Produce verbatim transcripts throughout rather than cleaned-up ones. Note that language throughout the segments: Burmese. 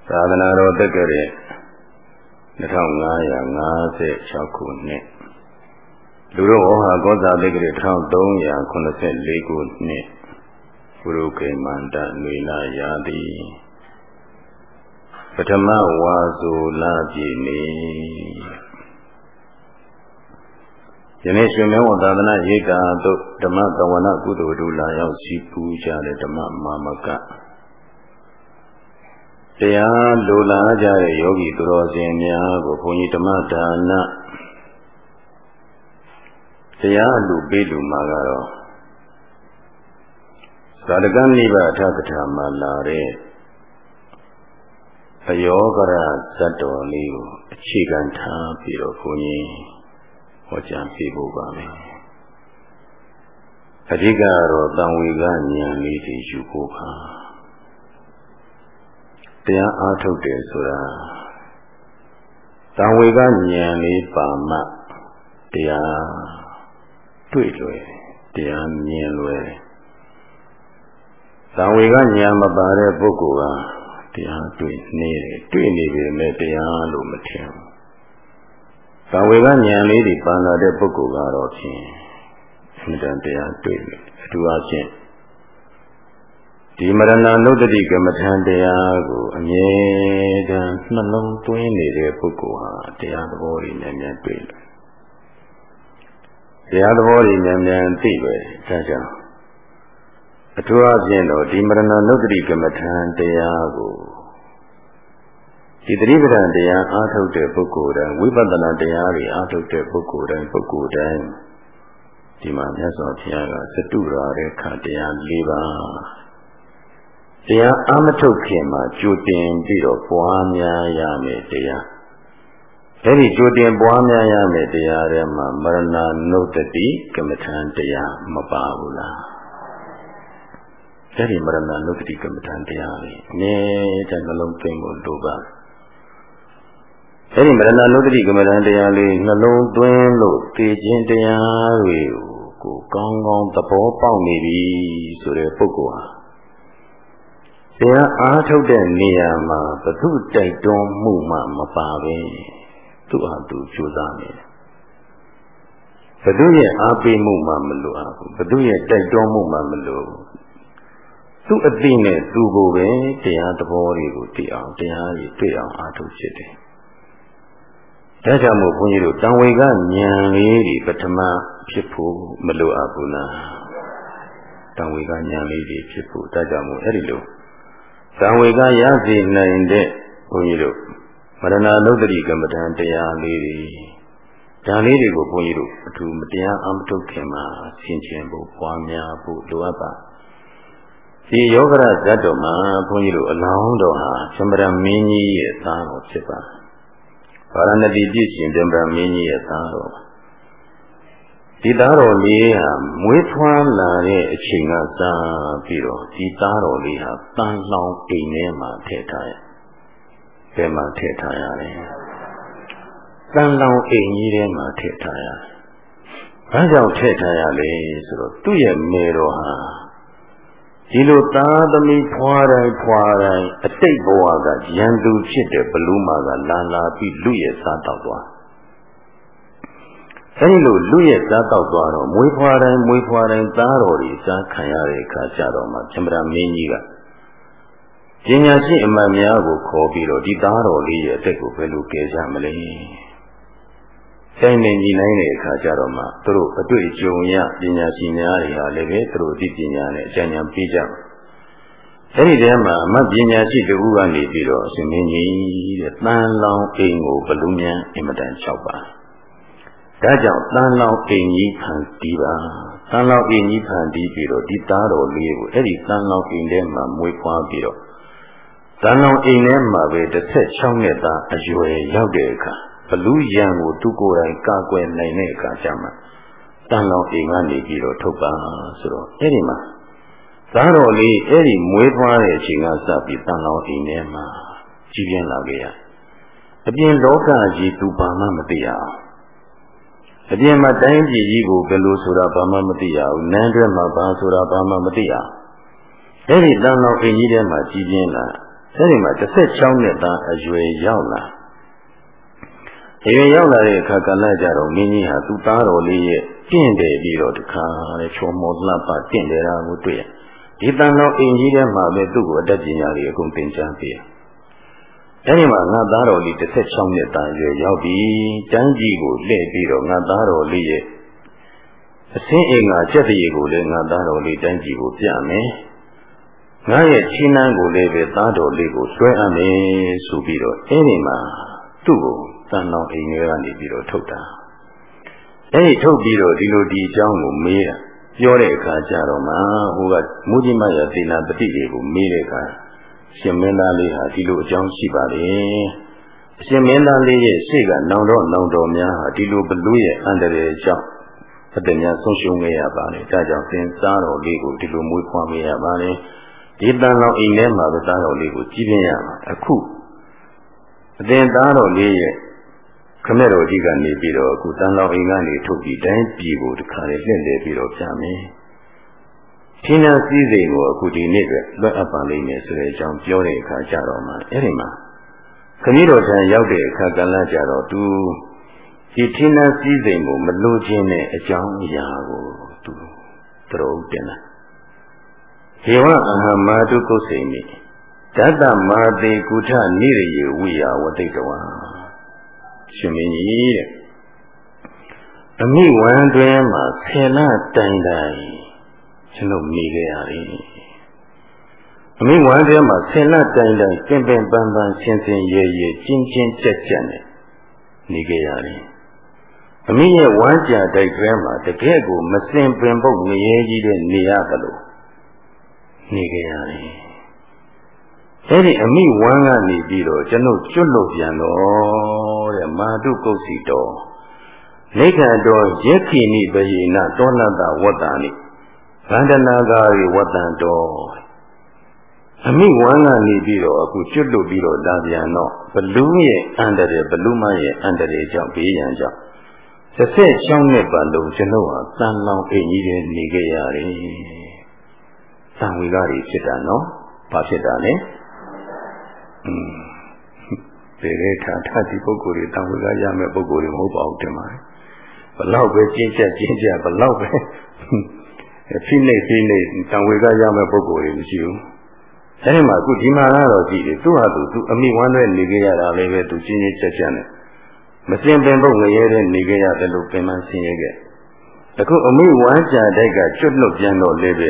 သာသနာတော်တက္ကရာနှစ်ထောင်ငါးရာငါးဆယ်ခြောက်ခုနှစ်လူတော်ဩဟာကောဇာတက္ကရာတစ်ထောင်သုံးရာခုနှစ်ဆယ်လေးခုနှစ်ဘုရုခေမန္တနွေလာရာတိပထမဝါဆိုလပြည့်နေ့ယနေ့ရှင်မင်းဝသာသနာရေးကာသို့ဓမ္မကဝနကုသိုလ်တို့လာရောက်ရှိပူကြတဲ့ဓမ္မမာမကတရားလိုလားကြတဲ့ယောဂီသူတော်စင်များကိုဘုန်းကြီးဓမ္မဒါနတရားလူပေးလူမှာကတော့သာဓကနိဗ္ဗာန်အထကထာမှာလာတဲ့အယောဂရဇတ်တော်လေးကိုအခြေခံထားပြီးတော့ဘုန်းကြီးဟောကြားပေးဖို့ပါမယ်အဓိကကတော့တံဝေကဉာဏ်လေးတွေယူဖို့ပါတရားအားထုတ်တယ်ဆိုတာတံဝေကဉာဏ်လေးပါမှတရားတွေ့လွယ်တရားမြင်လွယ်တံဝေကဉာဏ်မပါတဲ့ပုဂ္ဂိုလ်ကတရားတွေ့နေတယ်တွေ့နေပေမဲ့တရားလို့မထင်ဘူးတံဝေကဉာဏ်လေးဒီပါလာတဲ့ပုဂ္ဂိုလ်ကတော့ဖြင့်အမှန်တန်တရားတွေ့တယ်အထူးအားဖြင့်ဒီမရဏနုဒ္ဒတိကမ္မထံတရားကိုအမြဲတမ်းနှလုံးသွင်းနေတဲ့ပုဂ္ဂိုလ်ဟာတရားသဘောတွေများများတွေ့တယ်တရားသဘောတွေများများသိပဲဒါကြောင့်အထူးအားဖြင့်တော့ဒီမရဏနုဒ္ဒတိကမ္မထံတရားကိုဒီသတိပဋ္ဌာန်တရားအားထုတ်တဲ့ပုဂ္ဂိုလ်တိုင်းဝိပဿနာတရားတွေအားထုတ်တဲ့ပုဂ္ဂိုလ်တိုင်းပုဂ္ဂိုလ်တိုင်းဒီမှာမြတ်စွာဘုရားကစတုရာတဲ့ခါတရား၄ပါးတရားအာမထုတ်ခင်မှာကြိုတင်ပြီးတော့ပွားများရမယ်တရားအဲဒီကြိုတင်ပွားများရမယ်တရားထဲမှာမရဏနုဒ္ဒတိကမ္မထံတရားမပါဘူးလားအဲဒီမရဏနုဒ္ဒတိကမ္မထံတရားလေးအမြဲတမ်းနှလုံးသွင်းဖို့လိုပါအဲဒီမရဏနုဒ္ဒတိကမ္မထံတရားလေးနှလုံးသွင်းလို့သိခြင်းတရားတွေကိုကောင်းကောင်းသဘောပေါက်နေပြီဆိုတဲ့ပုဂ္ဂိုလ်ဟာတရားအားထုတ်တဲ့နေရာမှာဘုသူတိုက်တွန်းမှုမှမပါပဲသူ့ဟာသူကြိုးစားနေတယ်ဘုသူရဲ့အားပေးမှုမှမလိုအပ်ဘူးဘုသူရဲ့တိုက်တွန်းမှုမှမလိုသူ့အသိနဲ့သူကိုပဲတရားသဘောတွေကိုသိအောင်တရားကြီးတွေ့အောင်အားထုတ်ဖြစ်တယ်ဒါကြောင့်မို့ဘုန်းကြီးတို့တံဝေကဉာဏ်လေးတွေပထမဖြစ်ဖို့မလိုအပ်ဘူးလားတံဝေကဉာဏ်လေးတွေဖြစ်ဖို့ဒါကြောင့်မို့အဲ့ဒီလိုသံဝေကရစေနိုင်တဲ့ဘုန်းကြီးတို့မရဏနုဒ္ဒတိကမ္မထံတရားလေးတွေဒါလေးတွေကိုဘုန်းကြီးတို့အထူးမတရားအမထုတ်ခင်မှာဆင်ခြင်ဖို့ပွားများဖို့လိုအပ်ပါဒီယောဂရဇတ်တော်မှာဘုန်းကြီးတို့အလောင်းတော်ဟာသမ္ဗရမင်းကြီးရဲ့သားတော်ဖြစ်ပါဗာရဏသီပြည့်ရှင်သမ္ဗရမင်းကြီးရဲ့သားတော်ဒီသားတော်လေးဟာမွေးဖွားလာတဲ့အချိန်ကစပြီးတော့ဒီသားတော်လေးဟာတန်လောင်အိမ်ထဲမှာထည့်ထားရဘယ်မှာထည့်ထားရလဲတန်လောင်အိမ်ကြီးထဲမှာထည့်ထားရဘာကြောင့်ထည့်ထားရလဲဆိုတော့သူ့ရဲ့မေတော်ဟာဒီလိုသားသမီးဖွာတိုင်းဖွာတိုင်းအတိတ်ဘဝကရန်သူဖြစ်တဲ့ဘလူးမာကလာလာပြီးလူရဲ့စားတောက်သွားအဲဒီလိုလူရဲ့စားတောက်သွားတော့မွေးဖွာတိုင်းမွေးဖွာတိုင်းသားတော်တွေစားခံရတဲ့အခါကျတော့မှသမ္ဗရာမင်းကြီးကပညာရှိအမှန်များကိုခေါ်ပြီးတော့ဒီသားတော်လေးရဲ့အသက်ကိုဘယ်လိုကယ်ကြမလဲဆိုင်နေညီနိုင်တဲ့အခါကျတော့မှသူတို့အတွေ့အကြုံရပညာရှိများတွေဟာလည်းပဲသူတို့ဒီပညာနဲ့အကြံဉာဏ်ပေးကြတယ်အဲဒီတည်းမှာအမှတ်ပညာရှိတဦးကနေပြီးတော့အရှင်မင်းကြီးတဲ့တန်လောင်အိမ်ကိုဘလူးမြန်အင်မတန်၆ပါးဒါကြောင့်တန်လောင်အိမ်ကြီးဖန်တီးပါတန်လောင်အိမ်ကြီးဖန်တီးပြီးတော့ဒီသားတော်လေးကိုအဲ့ဒီတန်လောင်အိမ်ထဲမှာမွေးဖွားပြီးတော့တန်လောင်အိမ်ထဲမှာပဲတစ်ဆက်၆နှစ်သားအရွယ်ရောက်တဲ့အခါဘလူးရံကိုသူကိုယ်တိုင်ကာကွယ်နိုင်တဲ့အခါကျမှတန်လောင်အိမ်ကနေပြီးတော့ထုတ်ပါဆိုတော့အဲ့ဒီမှာသားတော်လေးအဲ့ဒီမွေးဖွားတဲ့အချိန်ကစပြီးတန်လောင်အိမ်ထဲမှာကြီးပြင်းလာခဲ့ရအပြင်လောကကြီးသူဘာမှမသိရအောင်အပြင်မှာတိုင်းပြည်ကြီးကိုဘယ်လိုဆိုတာဘာမှမသိရဘူးနန်းတွဲမှာဘာဆိုတာဘာမှမသိရအဲ့ဒီတန်လောင်အိမ်ကြီးထဲမှာကြီးပြင်းလာအဲဒီမှာတစ်ဆက်ချောင်းနဲ့သားအရွယ်ရောက်လာအရွယ်ရောက်လာတဲ့အခါကလည်းကြတော့မင်းကြီးဟာသူ့သားတော်လေးရဲ့တင့်တယ်ပြီးတော့တခါလေချောမောလှပတင့်တယ်တာကိုတွေ့ရဒီတန်တော်အိမ်ကြီးထဲမှာပဲသူ့ကိုအတတ်ပညာတွေအကုန်သင်ကြားပေးအဲဒီမှာငါသားတော်လေးတစ်ဆက်ချောင်းနဲ့သားအရွယ်ရောက်ပြီးတန်းကြီးကိုလှည့်ပြီးတော့ငါသားတော်လေးရဲ့အစင်းအိမ်ကစက်တရေကိုလည်းငါသားတော်လေးတန်းကြီးကိုပြမယ်ငါရဲ့ချီးနှန်းကိုလည်းပဲသားတော်လေးကိုဆွဲအပ်မယ်ဆိုပြီးတော့အဲဒီမှာသူ့ကိုတန်တော်အိမ်ထဲကနေပြီးတော့ထုတ်တာအဲဒီထုတ်ပြီးတော့ဒီလိုဒီအကြောင်းကိုမေးတာပြောတဲ့အခါကျတော့မှဟိုကမူကြီးမရသေနာပတိတွေကိုမေးတဲ့အခါရှင်မင်းသားလေးဟာဒီလိုအကြောင်းရှိပါလေအရှင်မင်းသားလေးရဲ့ရှေ့ကနောင်တော့နောင်တော်များဟာဒီလိုဘလူရဲ့အန္တရာယ်ကြောင့်အတ္တများဆုံးရှုံးခဲ့ရပါလေဒါကြောင့်သင်သားတော်လေးကိုဒီလိုမွေးဖွားခဲ့ရပါလေဒီတန်တော်အိမ်ထဲမှာပဲသားတော်လေးကိုကြီးပြင်းရမှာအခုအတင်သားတော်လေးရဲ့ခမဲ့တော်ကြီးကနေပြီးတော့အခုတန်တော်အိမ်ကနေထုတ်ပြီးတိုင်းပြည်ကိုတခါလေလှည့်လည်ပြီးတော့ပြမယ်ထင်းနာစည်းစိမ်ကိုအခုဒီနေ့ပဲလွတ်အပ်ပါလိမ့်မယ်ဆိုတဲ့အကြောင်းပြောတဲ့အခါကျတော့မှအဲ့ဒီမှာခမည်းတော်ထံရောက်တဲ့အခါကလည်းကြတော့သူဒီထင်းနာစည်းစိမ်ကိုမလိုချင်တဲ့အကြောင်းအရာကိုသူတော်တင်လာဒေဝအဟမာတုကုသိမိဓတ္တမာတိကုထနိရယေဝိယဝတိတဝါရှင်မင်းကြီးတဲ့အမိဝံတွင်မှာဆယ်လတိုင်တိုင်ကျွန်တော်နေခဲ့ရတယ်အမိဝံတွင်မှာဆယ်လတိုင်တိုင်ကျင့်ပင်ပန်းပန်းရှင်းရှင်းရဲရဲကျင်းကျင်းကြက်ကြက်နဲ့နေခဲ့ရတယ်အမိရဲ့ဝမ်းကြာတိုက်တွင်မှာတကယ်ကိုမစင်ပင်ဖို့ငရဲကြီးတဲ့နေရတယ်လို့နေခဲ့ရတယ်အဲ့ဒီအမိဝမ်းကနေပြီးတော့ကျွန်ုပ်ကျွတ်လို့ပြန်တော့တဲ့မာတုကုတ်စီတော်လိက္ခတော်ယက္ခိနိပယေနတောလတ္တဝတ္တာနိဗန္ဒနာဂါရိဝတ္တံတော်အမိဝမ်းကနေပြီးတော့အခုကျွတ်လို့ပြီးတော့လာပြန်တော့ဘလူးရဲ့အန္တရာယ်ဘလူးမရဲ့အန္တရာယ်ကြောင့်ဘေးရန်ကြောင့်တစ်ဆက်ချောင်းနဲ့ပတ်လုံးကျွန်ုပ်ဟာတန်လောင်အိမ်ကြီးတွေနေခဲ့ရတယ်။သံဝေကတွေဖြစ်တာနော်။ဘာဖြစ်တာလဲ။อืมဒီရေထာထဒီပုဂ္ဂိုလ်တွေတံဝေကရမယ်ပုဂ္ဂိုလ်တွေမဟုတ်ပါဘူးတင်ပါဘလောက်ပဲကျင့်ချက်ကျင့်ချက်ဘလောက်ပဲဖိနှိပ်ဖိနှိပ်တံဝေကရမယ်ပုဂ္ဂိုလ်တွေမရှိဘူးအဲဒီမှာအခုဒီမှာတော့ကြည့်တယ်သူ့ဟာသူသူအမိဝမ်းနဲ့နေကြရတာလည်းပဲသူကျင့်ချင်းချက်ချက်နဲ့မစင်ပင်ဖို့ငရဲတဲ့နေကြရတယ်လို့ပင်မဆင်းရဲခဲ့အခုအမိဝမ်းကြာတိုက်ကကျွတ်လွတ်ပြန်တော့လည်းပဲ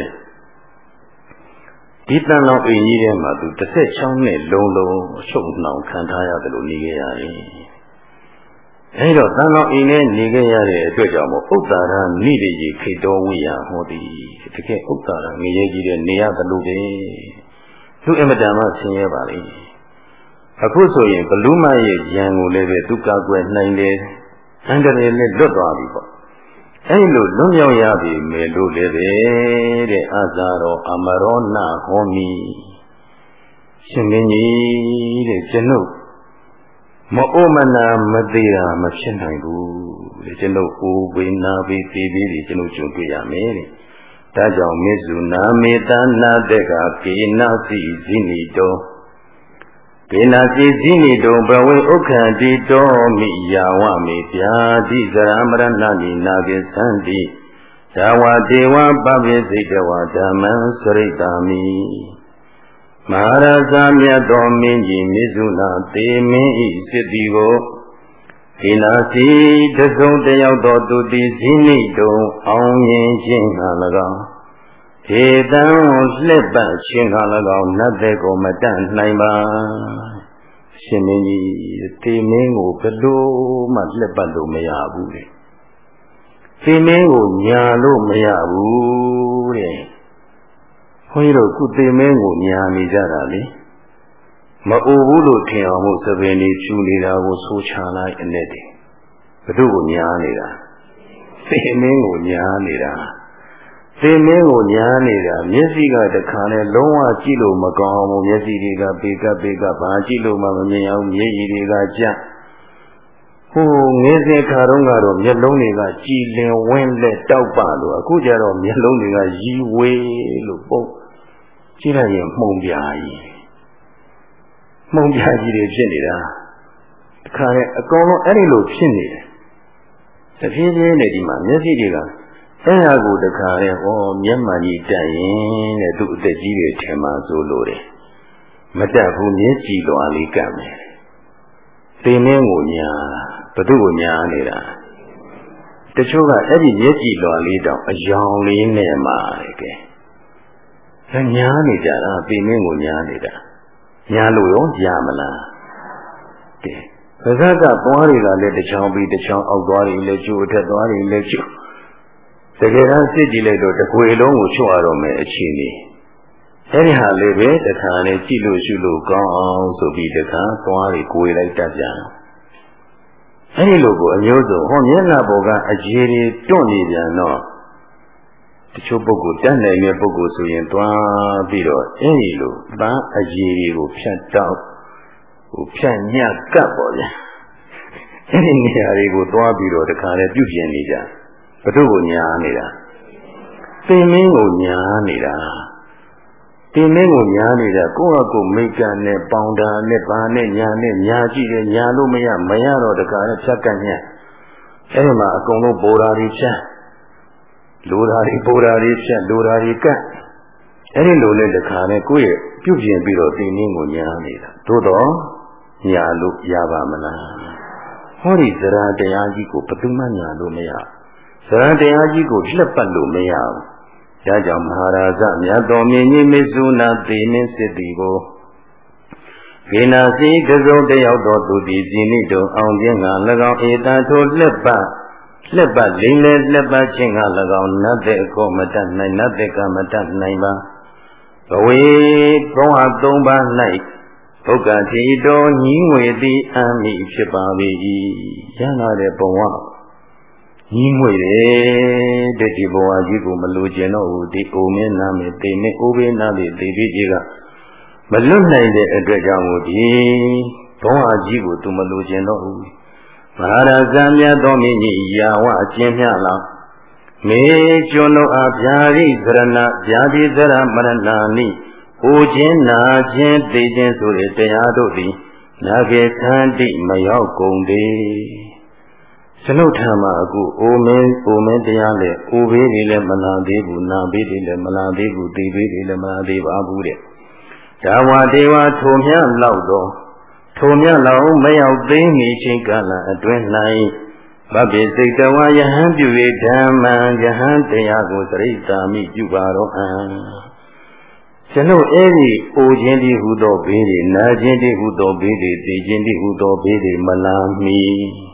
ဒီတန်လောင်အိမ်ကြီးထဲမှာသူတစ်ဆက်ချောင်းနဲ့လုံးလုံးအချုပ်နှောင်ခံထားရတယ်လို့နေခဲ့ရတယ်။အဲဒီတော့တန်လောင်အိမ်နဲ့နေခဲ့ရတဲ့အတွက်ကြောင့်မို့ဥဒ္ဒါရနိရိယေခိတောဝိယဟောတိတကယ်ဥဒ္ဒါရငရဲကြီးတဲ့နေရတယ်လို့ပဲသူအမတန်မှဆင်းရဲပါလေ။အခုဆိုရင်ဘလူးမရဲ့ဉာဏ်ကိုလည်းပဲသူကောက်ွယ်နိုင်တယ်။အန္တရာယ်နဲ့လွတ်သွားပြီပေါ့။အဲ့လိုလွတ်မြောက်ရပြီမယ်လို့လည်းပဲတဲ့အဇာရောအမရောနာဟောမိရှင်မင်းကြီးတဲ့ကျွန်ုပ်မအိုမနာမသေးတာမဖြစ်နိုင်ဘူးတဲ့ကျွန်ုပ်အိုဝေနာပြီးသေးသေးတွေကျွန်ုပ်ကြုံတွေ့ရမယ်တဲ့ဒါကြောင့်မေစုနာမေတနာတဲ့ကကေနာစီဇိနိတောကေနာစီဇိနိတောဘဝေဥက္ခန္တိတောမိယာဝမေပြာတိဇရမရဏနိနာကေသန္တိဒါဝတေဝပပိစိတဝဓမ္မံစရိတာမိမဟာရဇာမြတ်တော်မင်းကြီးမေစုနာသေမင်းဤစစ်တီကိုကေနာစီတစုံတယောက်တော်သူတိဇိနိတောအောင်ရင်ခြင်းက၎င်းဧတံလှက်ပတ်ခြင်းက၎င်းနတ်တဲ့ကိုမတတ်နိုင်ပါရှင်မင်းကြီးသေမင်းကိုဘယ်လိုမှလှက်ပတ်လို့မရဘူးတဲ့သေမင်းကိုညာလို့မရဘူးတဲ့ခွန်ကြီးတို့ခုသေမင်းကိုညာနေကြတာလေမအိုဘူးလို့ထင်အောင်မို့သပင်လေးဖြူနေတာကိုဆိုးချလိုက်အနဲ့တည်းဘယ်သူ့ကိုညာနေတာသေမင်းကိုညာနေတာသေမင်းကိုညာနေတာမျက်စိကတခါနဲ့လုံးဝကြည့်လို့မကောင်းဘူးမျက်စိတွေကပေကပေကဘာကြည့်လို့မှမမြင်အောင်မျက်ရည်တွေကကြက်ဟိုငယ်စဉ်ခါတုန်းကတော့မျက်လုံးတွေကကြည်လင်ဝင်းလက်တောက်ပလို့အခုကျတော့မျက်လုံးတွေကရီဝေးလို့ပုံကြည့်လိုက်ရင်မှုံပြာကြီးမှုံပြကြီးတွေဖြစ်နေတာတခါလေအကုန်လုံးအဲ့ဒီလိုဖြစ်နေတယ်တဖြည်းဖြည်းနဲ့ဒီမှာမျက်စိတွေကအဲ့ဟာကိုတခါလေဩမျက်မှန်ကြီးတက်ရင်တဲ့သူ့အသက်ကြီးတွေထင်မှဆိုလို့တယ်မတက်ဘူးမျက်ကြည်လွာလေးကပ်မယ်သိမင်းကိုညာဘသူ့ကိုညာနေတာတချို့ကအဲ့ဒီမျက်ကြည်လွာလေးတောင်အယောင်လေးနဲ့မှာတယ်ကဲဒါညာနေကြတာသိမင်းကိုညာနေတာညာလို့ရောရမလားကဲပါဇက်ကသွားတွေကလည်းတစ်ချောင်းပြီးတစ်ချောင်းအောက်သွားတွေလည်းကျိုးအထက်သွားတွေလည်းကျိုးတကယ်တမ်းစစ်ကြည့်လိုက်တော့တစ်ခွေလုံးကိုချွတ်ရတော့မယ်အခြေအနေအဲ့ဒီဟာလေးပဲတခါလေကြည့်လို့ရှုလို့ကောင်းအောင်ဆိုပြီးတခါသွားတွေကိုယ်လိုက်တတ်ကြတယ်အဲ့ဒီလိုကိုအမျိုးစုံဟောမျက်နှာပေါ်ကအကြီးတွေတွန့်နေပြန်တော့တချို့ပုဂ္ဂိုလ်တတ်နိုင်တဲ့ပုဂ္ဂိုလ်ဆိုရင်သွားပြီးတော့အဲ့ဒီလိုပန်းအကြီးတွေကိုဖြတ်တော့ဟိုဖြတ်ညက်ကပ်ပေါ့ဗျာအဲ့ဒီနေရာတွေကိုသွားပြီးတော့တခါလေပြုပြင်နေကြဘု து ကိုညာနေတာသိမင်းကိုညာနေတာသိမင်းကိုညာနေတာကိုယ့်အကူမိတ်ကနဲ့ပေါင်တာနဲ့ဘာနဲ့ညာနဲ့ညာကြည့်တယ်ညာလို့မရမရတော့တခါလေဖြတ်ကတ်ညက်အဲ့ဒီမှာအကုန်လုံးပိုးတာတွေဖြတ်လိုတာတွေပိုးတာတွေဖြတ်လိုတာတွေကတ်အဲ့ဒီလိုနဲ့တခါလေကိုယ့်ရဲ့ပြုပြင်ပြီးတော့သိမင်းကိုညာနေတာသို့တော့ညာလို့ရပါမလားဟောဒီဇရာတရားကြီးကိုဘယ်သူမှညာလို့မရဇရာတရားကြီးကိုလှက်ပတ်လို့မရဘူးဒါကြောင့်မဟာရာဇမြတ်တော်မြင့်ကြီးမေစုနာသေမင်းစစ်တီကိုဂေနာစီကစုံတယောက်တော်သူဒီဇီနိတုံအောင်ခြင်းက၎င်းဧတံထိုလှက်ပတ်လှက်ပတ်လိမ့်လေလှက်ပတ်ခြင်းက၎င်းနတ်တဲ့အကောမတတ်နိုင်နတ်တဲ့ကမတတ်နိုင်ပါဘဝေသုံးအသုံးပါး၌ဘုက္ကတိတော်ညီငွေသည်အမိဖြစ်ပါ၏ရလာတဲ့ဘဝညီငွေတယ်တဲ့ဒီဘဝကြီးကိုမလိုချင်တော့ဘူးဒီအိုမင်းနာမေတိမေအိုဘေးနာမေတိပိကြီးကမလွတ်နိုင်တဲ့အတွက်ကြောင့်ဒီဘဝကြီးကိုသူမလိုချင်တော့ဘူးမဟာရာဇမြတ်တော်မြင့်ကြီးယာဝအကျဉ်းမြလောက်မေကျွန်းတို့အားဗျာတိသရဏဗျာတိသရမရဏာနိဟိုခြင်းနာခြင်းသိခြင်းဆိုတဲ့တရားတို့သည်နာကေခန္တိမရောက်ကုန်သေးကျွန်ုပ်ထံမှာအခုအိုမင်းအိုမင်းတရားနဲ့အိုဘေးတွေလည်းမလာသေးဘူးနာဘေးတွေလည်းမလာသေးဘူးသိဘေးတွေလည်းမလာသေးပါဘူးတဲ့ဒါဝတေဝထိုမြတ်လောက်တော့ထိုမြတ်လောက်မရောက်သိမီချိန်ကာလအတွင်း၌ဗဗ္ဗေစိတ်တဝါယဟန်ပြု၍ဓမ္မံယဟန်တရားကိုသရိတာမိပြုပါတော့အံကျွန်ုပ်အဲ့ဒီအိုခြင်းတည်းဟူသောဘေးတွေနာခြင်းတည်းဟူသောဘေးတွေသိခြင်းတည်းဟူသောဘေးတွေမလာမီ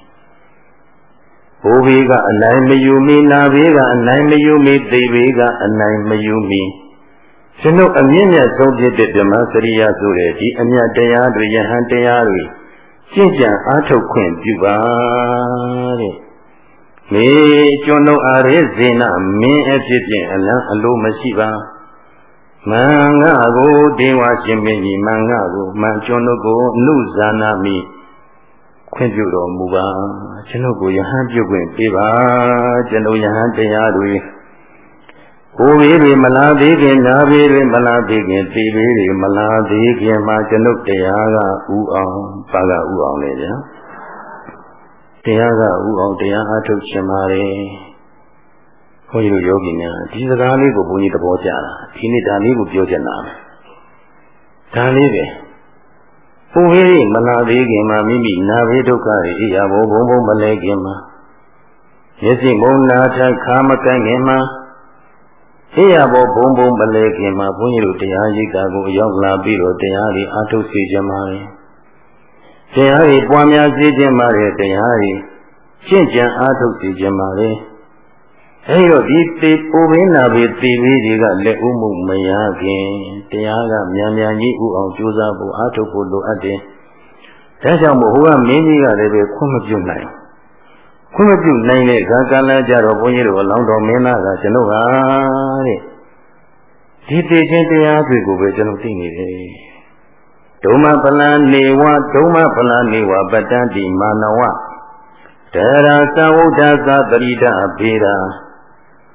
ဘိုးဘေးကအနိုင်မယူမီနာဘေးကအနိုင်မယူမီသိဘေးကအနိုင်မယူမီကျွန်ုပ်အမြင့်မြတ်ဆုံးဖြစ်တဲ့ဓမ္မစရိယဆိုတဲ့ဒီအမြတ်တရားတွေယဟန်တရားတွေရှင်းကြံအားထုတ်ခွင့်ပြုပါတဲ့မေကျွန်ုပ်အာရေဇေနမင်းအဖြစ်ဖြင့်အလံအလိုမရှိပါမင်္ဂကိုဒေဝရှင်မင်းကြီးမင်္ဂကိုမန်ကျွန်ုပ်ကိုအနုဇာနာမိခွင့်ပြုတော်မူပါကျွန်ုပ်ကိုယဟန်ပြုခွင့်ပေးပါကျွန်ုပ်ယဟန်တရားတွေကိုယ်ဘေးတွေမလာသေးခင်နာဘေးတွေမလာသေးခင်သိဘေးတွေမလာသေးခင်မှာကျွန်ုပ်တရားကဥအောင်ပါကဥအောင်လေဗျာတရားကဥအောင်တရားအထုတ်ရှင်ပါတယ်ဘုန်းကြီးတို့ယောဂီများဒီစကားလေးကိုဘုန်းကြီးသဘောကျတာဒီနေ့ဒါလေးကိုပြောချင်တာဒါလေးပဲပူဝေးမလာသေးခင်မှာမိမိနာဘေးဒုက္ခတွေအရာဘောဘုံဘုံမလဲခင်မှာမျက်စိမုံနာထခါမကိုင်းခင်မှာအရာဘောဘုံဘုံမလဲခင်မှာဘုန်းကြီးတို့တရားရိပ်တာကိုရောက်လာပြီးတော့တရားတွေအထုတ်စေခြင်းပါတယ်တရားတွေပွားများစေခြင်းပါတယ်တရားတွေရှင်းကြံအထုတ်စေခြင်းပါတယ်အဲဒီတော့ဒီတေပူပင်းနာပေတေလေးတွေကလက်ဥမှုမရခင်တရားကမြန်မြန်ကြီးဥအောင်ကြိုးစားဖို့အားထုတ်ဖို့လိုအပ်တယ်။ဒါကြောင့်မို့ဟိုကမင်းကြီးကလည်းပဲခွင့်မပြုနိုင်ခွင့်မပြုနိုင်တဲ့ခါကာလကြတော့ဘုန်းကြီးတို့အလောင်းတော်မင်းသားကကျွန်ုပ်ဟာတဲ့ဒီတေခြင်းတရားတွေကိုပဲကျွန်တော်သိနေတယ်။ဒုမပလန်နေဝဒုမပလန်နေဝပတ္တန္တိမာနဝတရာသဝုဒ္ဒသပရိဒအဖေရာ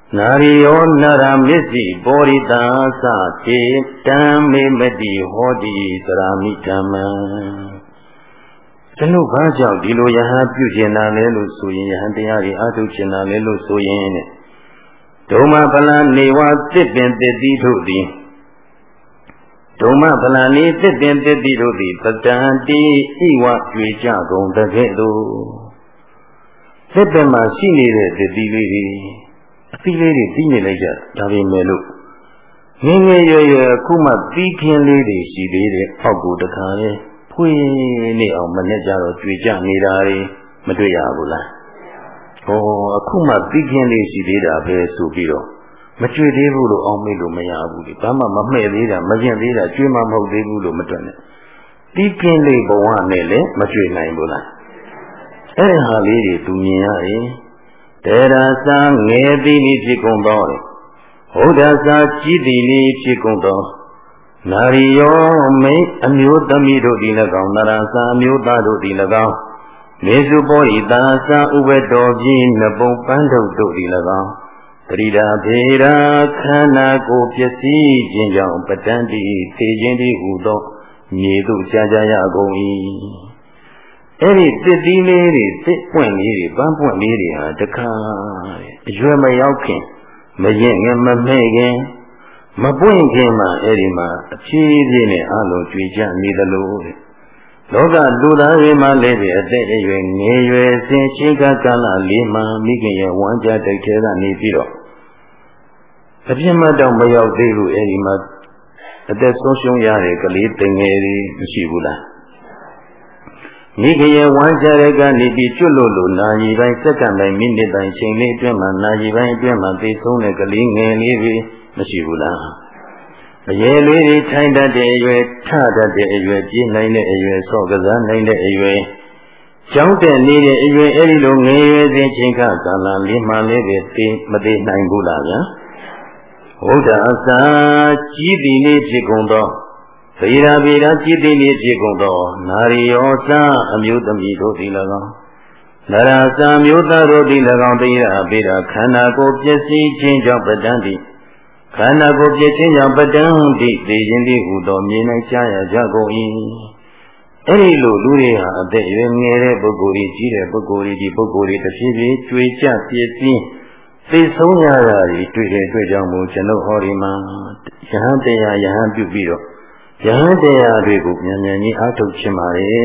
နာရီယောနာရမစ္စည်းဘောရိတာသတေတံမေမတိဟောတိသရာမိဓမ္မံကျွန်ုပ်ဘာကြောင့်ဒီလိုယဟန်ပြုကျင်တာလဲလို့ဆိုရင်ယဟန်တရားတွေအားထုတ်ကျင်တာလဲလို့ဆိုရင်တဲ့ဒုမဗလနေဝသစ်ပင်တည်တိတို့သည်ဒုမဗလနေသစ်ပင်တည်တိတို့သည်ပတံတိဣဝတွေ့ကြကုန်တကဲ့သို့သစ်ပင်မှာရှိနေတဲ့တည်တိလေးတွေအသီးလေးတွေပြီးနေလိုက်ကြဒါပေမဲ့လို့ငယ်ငယ်ရွယ်ရွယ်အခုမှပြီးခင်းလေးတွေရှိသေးတယ်အောက်ကိုတခါလေဖွေးနေအောင်မနဲ့ကြတော့ကြွေကြနေတာတွေမတွေ့ရဘူးလားဟောအခုမှပြီးခင်းလေးရှိသေးတာပဲဆိုပြီးတော့မကြွေသေးဘူးလို့အောင်မေ့လို့မရဘူးလေဘာမှမမှဲ့သေးတာမကျင်သေးတာကြွေမှမဟုတ်သေးဘူးလို့မတွက်နဲ့ပြီးခင်းလေးဘဝနဲ့လည်းမကြွေနိုင်ဘူးလားအဲ့ဒီဟာလေးတွေသူမြင်ရရင်တေရာစာငယ်သည်နည်းဖြစ်ကုန်သောဟောဒစာကြီးသည်နည်းဖြစ်ကုန်သောနာရီယောမိတ်အမျိုးသမီးတို့သည်၎င်းနရစာအမျိုးသားတို့သည်၎င်းမေစုဘောဤသာစာဥပတော်ကြီးနပုံပန်းတို့တို့သည်၎င်းတရိဒာဖေရာခန္ဓာကိုပျက်စီးခြင်းကြောင့်ပတံတိသေခြင်းသည်ဟူသောမြေသို့ကြာကြာရကုန်၏အဲ့ဒီတစ်သီးလေးတွေတစ်ပွင့်လေးတွေပန်းပွင့်လေးတွေဟာတခါအရွယ်မရောက်ခင်မရင်ငယ်မမဲ့ခင်မပွင့်ခင်မှာအဲ့ဒီမှာအဖြည်းဖြည်းနဲ့အလုံးကြွေကြနေသလိုတဲ့လောကလူသားတွေမှာလည်းပဲအသက်အရွယ်ငယ်ရွယ်စဉ်ချိန်ကာလလေးမှာမိခင်ရဲ့ဝမ်းကြတိုက်ထဲကနေပြီးတော့အပြစ်မတော့မရောက်သေးဘူးအဲ့ဒီမှာအသက်ဆုံးရှုံးရတဲ့ကလေးတင်ငယ်တွေမရှိဘူးလားမိခင်ရဲ့ဝမ်းကြတဲ့ကနေပြီးကျွတ်လို့လို့နာရီပိုင်းစက္ကန့်ပိုင်းမိနစ်ပိုင်းချိန်လေးအတွင်းမှာနာရီပိုင်းအတွင်းမှာသိဆုံးတဲ့ကလေးငယ်လေးတွေမရှိဘူးလားအရွယ်လေးတွေထိုင်တတ်တဲ့အရွယ်ထတတ်တဲ့အရွယ်ပြေးနိုင်တဲ့အရွယ်ဆော့ကစားနိုင်တဲ့အရွယ်ကြောင်းတက်နေတဲ့အရွယ်အဲ့ဒီလိုငယ်ရွယ်စဉ်ချိန်ခါကာလလေးမှလေးပဲသိမသိနိုင်ဘူးလားဗျာဘုဒ္ဓအစာကြီးသည်လေးဖြစ်ကုန်သောဗေဒဗေဒจิตတိနေဖြစ်ကုန်သောနာရီယောသာအမျိုးသမီးတို့သည်၎င်းနရသာမျိုးသားတို့သည်၎င်းတရားဗေဒခန္ဓာကိုပျက်စီးခြင်းကြောင့်ပတံတိခန္ဓာကိုပျက်ခြင်းကြောင့်ပတံတိသိခြင်းသည်ဟူသောမြင်နိုင်ကြားရကြကုန်၏အဲ့ဒီလိုလူတွေဟာအသက်ရွယ်ငယ်တဲ့ပုဂ္ဂိုလ်ကြီးကြီးတဲ့ပုဂ္ဂိုလ်ကြီးပုဂ္ဂိုလ်တွေတစ်ဖြည်းဖြည်းကျွေကြပျက်စီးသိဆုံးရတာတွေတွေ့တဲ့တွေ့ကြောင့်မို့ကျွန်ုပ်ဟောဒီမှာယဟန်တရားယဟန်ပြုပြီးတော့ယဟန်တရားတွေကိုမြန်မြန်ကြီးအားထုတ်ခြင်းပါလေ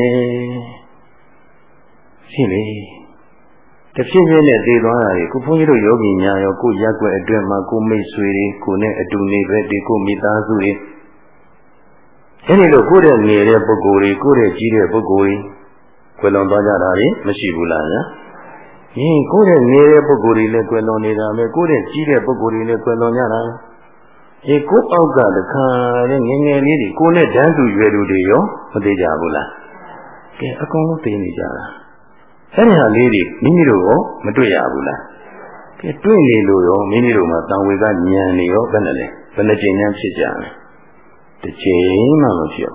ရှိလေတဖြည်းဖြည်းနဲ့သိသွားတာကိုဘုန်းကြီးတို့ယောဂီများရောကိုရက်ွက်အတွင်းမှာကိုမိတ်ဆွေတွေကိုနဲ့အတူနေပဲဒီကိုမိသားစုတွေအဲဒီလိုကိုယ့်ရဲ့နေတဲ့ပုဂ္ဂိုလ်တွေကိုယ့်ရဲ့ကြီးတဲ့ပုဂ္ဂိုလ်တွေကွယ်လွန်သွားကြတာမရှိဘူးလားညာဟင်းကိုယ့်ရဲ့နေတဲ့ပုဂ္ဂိုလ်တွေလည်းကွယ်လွန်နေတာပဲကိုယ့်ရဲ့ကြီးတဲ့ပုဂ္ဂိုလ်တွေလည်းကွယ်လွန်ကြတာဒီကိုအောက်ကတခါနဲ့ငယ်ငယ်လေးတွေကိုနဲ့တန်းတူရွယ်လူတွေရောမသေးကြဘူးလားကဲအကုန်လုံးသိနေကြတာအဲ့ဒီဟာလေးတွေမိမိတို့ရောမတွေ့ရဘူးလားကဲတွေ့နေလို့ရောမိမိတို့မှာတံဝေကဉာဏ်နေရောဘယ်နဲ့လဲဘယ်နှကြိမ်ဉာဏ်ဖြစ်ကြလဲတစ်ချိန်မှမဖြစ်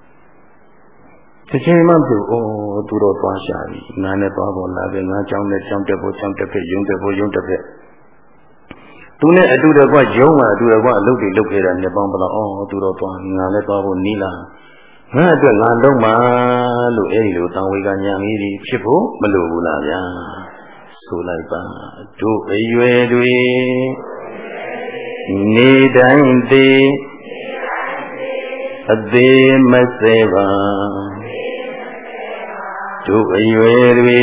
တစ်ချိန်မှမဖြစ်ဩသူတော့သွားရှာပြီငါနဲ့သွားပေါ်လာပဲငါကြောင်းနဲ့ကြောင်းတက်ဖို့ကြောင်းတက်ဖို့ယုံတက်ဖို့ယုံတက်ဖို့သူနဲ့အတူတကွယုံမှာအတူတကွအလုပ်တွေလုပ်ခဲ့တာနှစ်ပေါင်းဘယ်လောက်ဩသူတော့သွားငါလည်းသွားဖို့နီးလာငါအတွက်ငါလုံးမှာလို့အဲဒီလိုတံဝေကညာလေးတွေဖြစ်ဖို့မလိုဘူးလားဗျာဆိုလိုက်ပါတို့အရွယ်တွေနေတိုင်းသေးအသေးမစဲပါတို့အရွယ်တွေ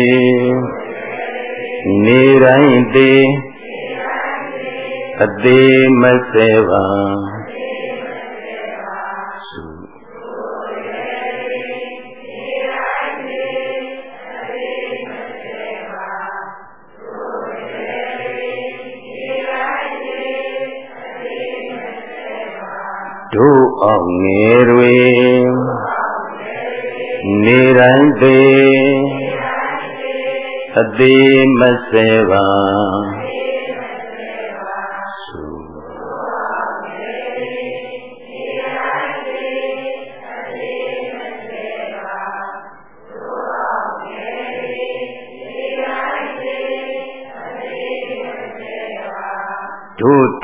နေတိုင်းသေးအသေးမစဲပါတို့အောင်ငယ်တွေနေတိုင်းသေးအသေးမစဲပါ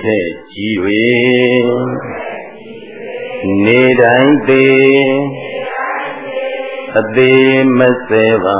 ခက်ကြီးတွေနေတိုင်းသေးအသေးမစဲပါ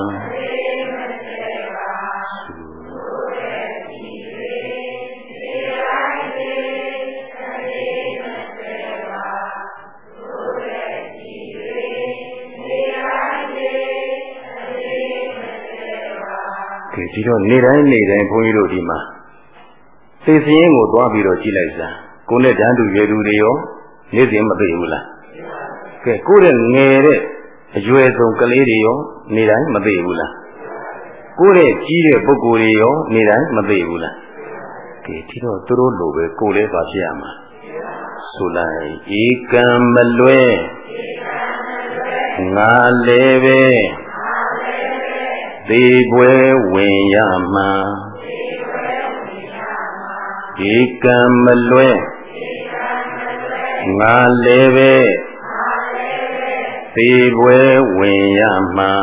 ဒီတော့နေတိုင်းနေတိုင်းဘုန်းကြီးတို့ဒီမှာသိစင်းကိုသွားပြီးတော့ကြည့်လိုက်စားကိုနဲ့တန်းတူရွယ်သူတွေရောနေ့စဉ်မသိဘူးလားကဲကိုတဲ့ငယ်တဲ့အရွယ်ဆုံးကလေးတွေရောနေတိုင်းမသိဘူးလားကိုတဲ့ကြီးတဲ့ပုဂ္ဂိုလ်တွေရောနေတိုင်းမသိဘူးလားကဲဒီတော့သူတို့လိုပဲကိုလည်းပါဖြစ်ရမှာဆိုလိုက်ဧကံမလွဲငါလည်းပဲသေပွဲဝင်ရမှာဧကံမလွဲငါလည်းပဲသေပွဲဝင်ရမှာ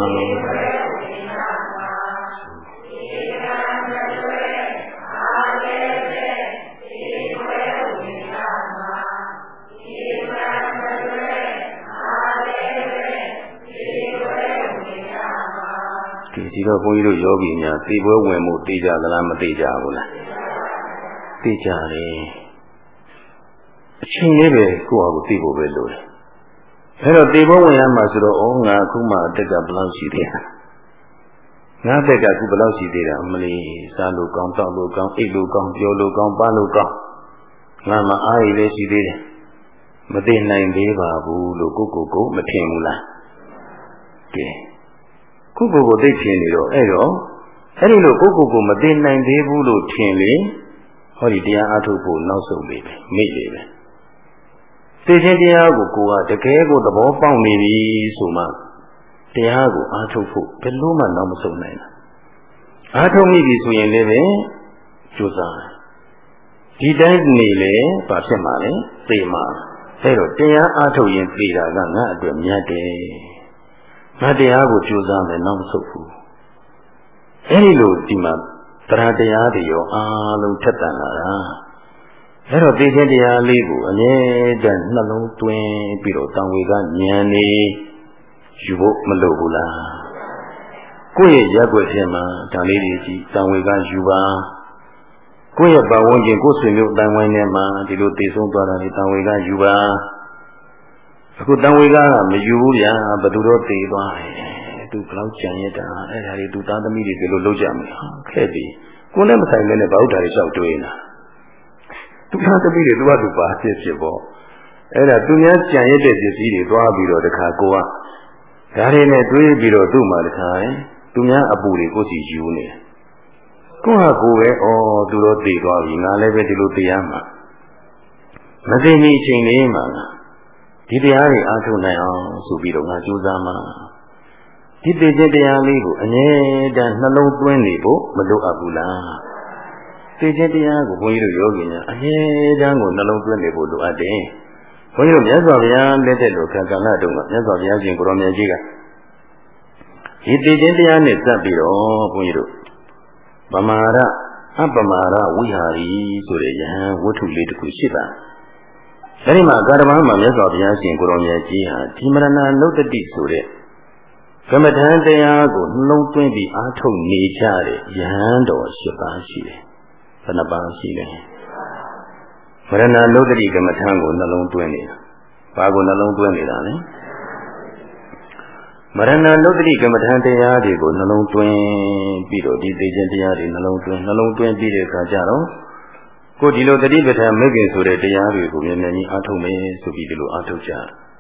ဒီတော့ဘုန်းကြီးတို့ယောဂီများသေပွဲဝင်မှုသိကြသလားမသိကြဘူးလားသိကြတယ်အချိန်လေးပဲကိုယ့်ဟာကိုသိဖို့ပဲလိုတယ်အဲ့တော့သေပွဲဝင်ရမှာဆိုတော့ဩငါအခုမှအသက်ကဘယ်လောက်ရှိသေးလဲငါအသက်ကအခုဘယ်လောက်ရှိသေးတာအမလီစားလို့ကောင်းတောက်လို့ကောင်းအိတ်လို့ကောင်းပြောလို့ကောင်းပါလို့ကောင်းငါမှအားရည်လေးရှိသေးတယ်မသိနိုင်သေးပါဘူးလို့ကိုကိုကိုမထင်ဘူးလားကဲကိုကိုကိုသိချင်နေတော့အဲ့တော့အဲ့ဒီလိုကိုကိုကိုမသိနိုင်သေးဘူးလို့ထင်လေဟောဒီတရားအားထုတ်ဖို့နောက်ဆုံးနေပဲမိတ်နေပဲသိချင်းတရားကိုကိုကတကယ်ကိုသဘောပေါက်နေပြီဆိုမှတရားကိုအားထုတ်ဖို့ဘယ်လို့မှနောက်မဆုံးနိုင်ဘူးအားထုတ်မိပြီဆိုရင်လည်းပဲကြိုးစားဒီတိုင်းနေလေဘာဖြစ်မှာလဲသိမှာအဲ့တော့တရားအားထုတ်ရင်သိတာကငါအတွက်မြတ်တယ်ငါတရားကိုကြိုးစားမယ်နောက်မဆုတ်ဘူးအဲဒီလိုဒီမှာတရားတရားတွေရောအားလုံးထက်တန်လာတာအဲတော့သိခြင်းတရားလေးကိုအမြဲတမ်းနှလုံးသွင်းပြီးတော့တံဝေကဉာဏ်နေယူဖို့မလိုဘူးလားကိုယ့်ရဲ့ရက်ွက်ခြင်းမှာဒါလေးတွေကြည့်တံဝေကယူပါကိုယ့်ရဲ့ပတ်ဝန်းကျင်ကိုယ်ဆွေမျိုးအတိုင်းဝိုင်းထဲမှာဒီလိုတည်ဆုံးသွားတာလေတံဝေကယူပါအခုတန်ဝေကကမယူဘူးဗျာဘယ်သူတော့တည်သွားတယ်သူဘလောက်ကြံရတာအဲ့ဒါတွေသူသားသမီးတွေဘယ်လိုလုပ်ကြမလဲခဲ့ပြီကိုယ်နဲ့မဆိုင်လည်းနဲ့ဘာဥဒ္ဒါတွေလျှောက်တွေးနေတာသူသားသမီးတွေသူကသူပါဖြစ်ဖြစ်ပေါ့အဲ့ဒါသူများကြံရတဲ့ပစ္စည်းတွေသွားပြီးတော့တခါကိုကဒါတွေနဲ့တွေးပြီးတော့သူ့မှာတခါသူများအပူတွေကိုစီယူနေတယ်ကိုကကိုပဲဩသူတော့တည်သွားပြီငါလည်းပဲဒီလိုတရားမှာမသိမီအချိန်လေးမှာဒီတရားတွေအားထုတ်နိုင်အောင်ဆိုပြီးတော့ငါကြိုးစားမှာဒီသိခြင်းတရားလေးကိုအငြင်းတန်းနှလုံးသွင်းနေဖို့မလိုအပ်ဘူးလားသိခြင်းတရားကိုဘုန်းကြီးတို့ယောဂီများအငြင်းတန်းကိုနှလုံးသွင်းနေဖို့လိုအပ်တယ်ဘုန်းကြီးတို့မြတ်စွာဘုရားလက်ထက်လိုခန္ဓာနာတုန်းကမြတ်စွာဘုရားရှင်ကိုရောင်မြတ်ကြီးကဒီသိခြင်းတရားနဲ့စပ်ပြီးတော့ဘုန်းကြီးတို့ပမာရအပမာရဝိဟာရီဆိုတဲ့ယဟန်ဝတ္ထုလေးတစ်ခုရှိပါအဲဒီမှာကာရမမှာမြတ်စွာဘုရားရှင်ကိုရောင်မြတ်ကြီးဟာဒီမရဏနုတ္တိဆိုတဲ့ကမ္မထံတရားကိုနှလုံးသွင်းပြီးအားထုတ်နေကြတဲ့ယဟန်တော်၈ပါးရှိတယ်။ဘယ်နှပါးရှိလဲ။မရဏနုတ္တိကမ္မထံကိုနှလုံးသွင်းနေတာ။ဘာကိုနှလုံးသွင်းနေတာလဲ။မရဏနုတ္တိကမ္မထံတရားတွေကိုနှလုံးသွင်းပြီးတော့ဒီသိခြင်းတရားတွေနှလုံးသွင်းနှလုံးသွင်းပြီးတဲ့အခါကျတော့ကိုဒီလိုတတိပဋ္ဌာန်မိခင်ဆိုတဲ့တရားတွေကိုမြန်မြန်ကြီးအားထုတ်မယ်ဆိုပြီးဒီလိုအားထုတ်ကြ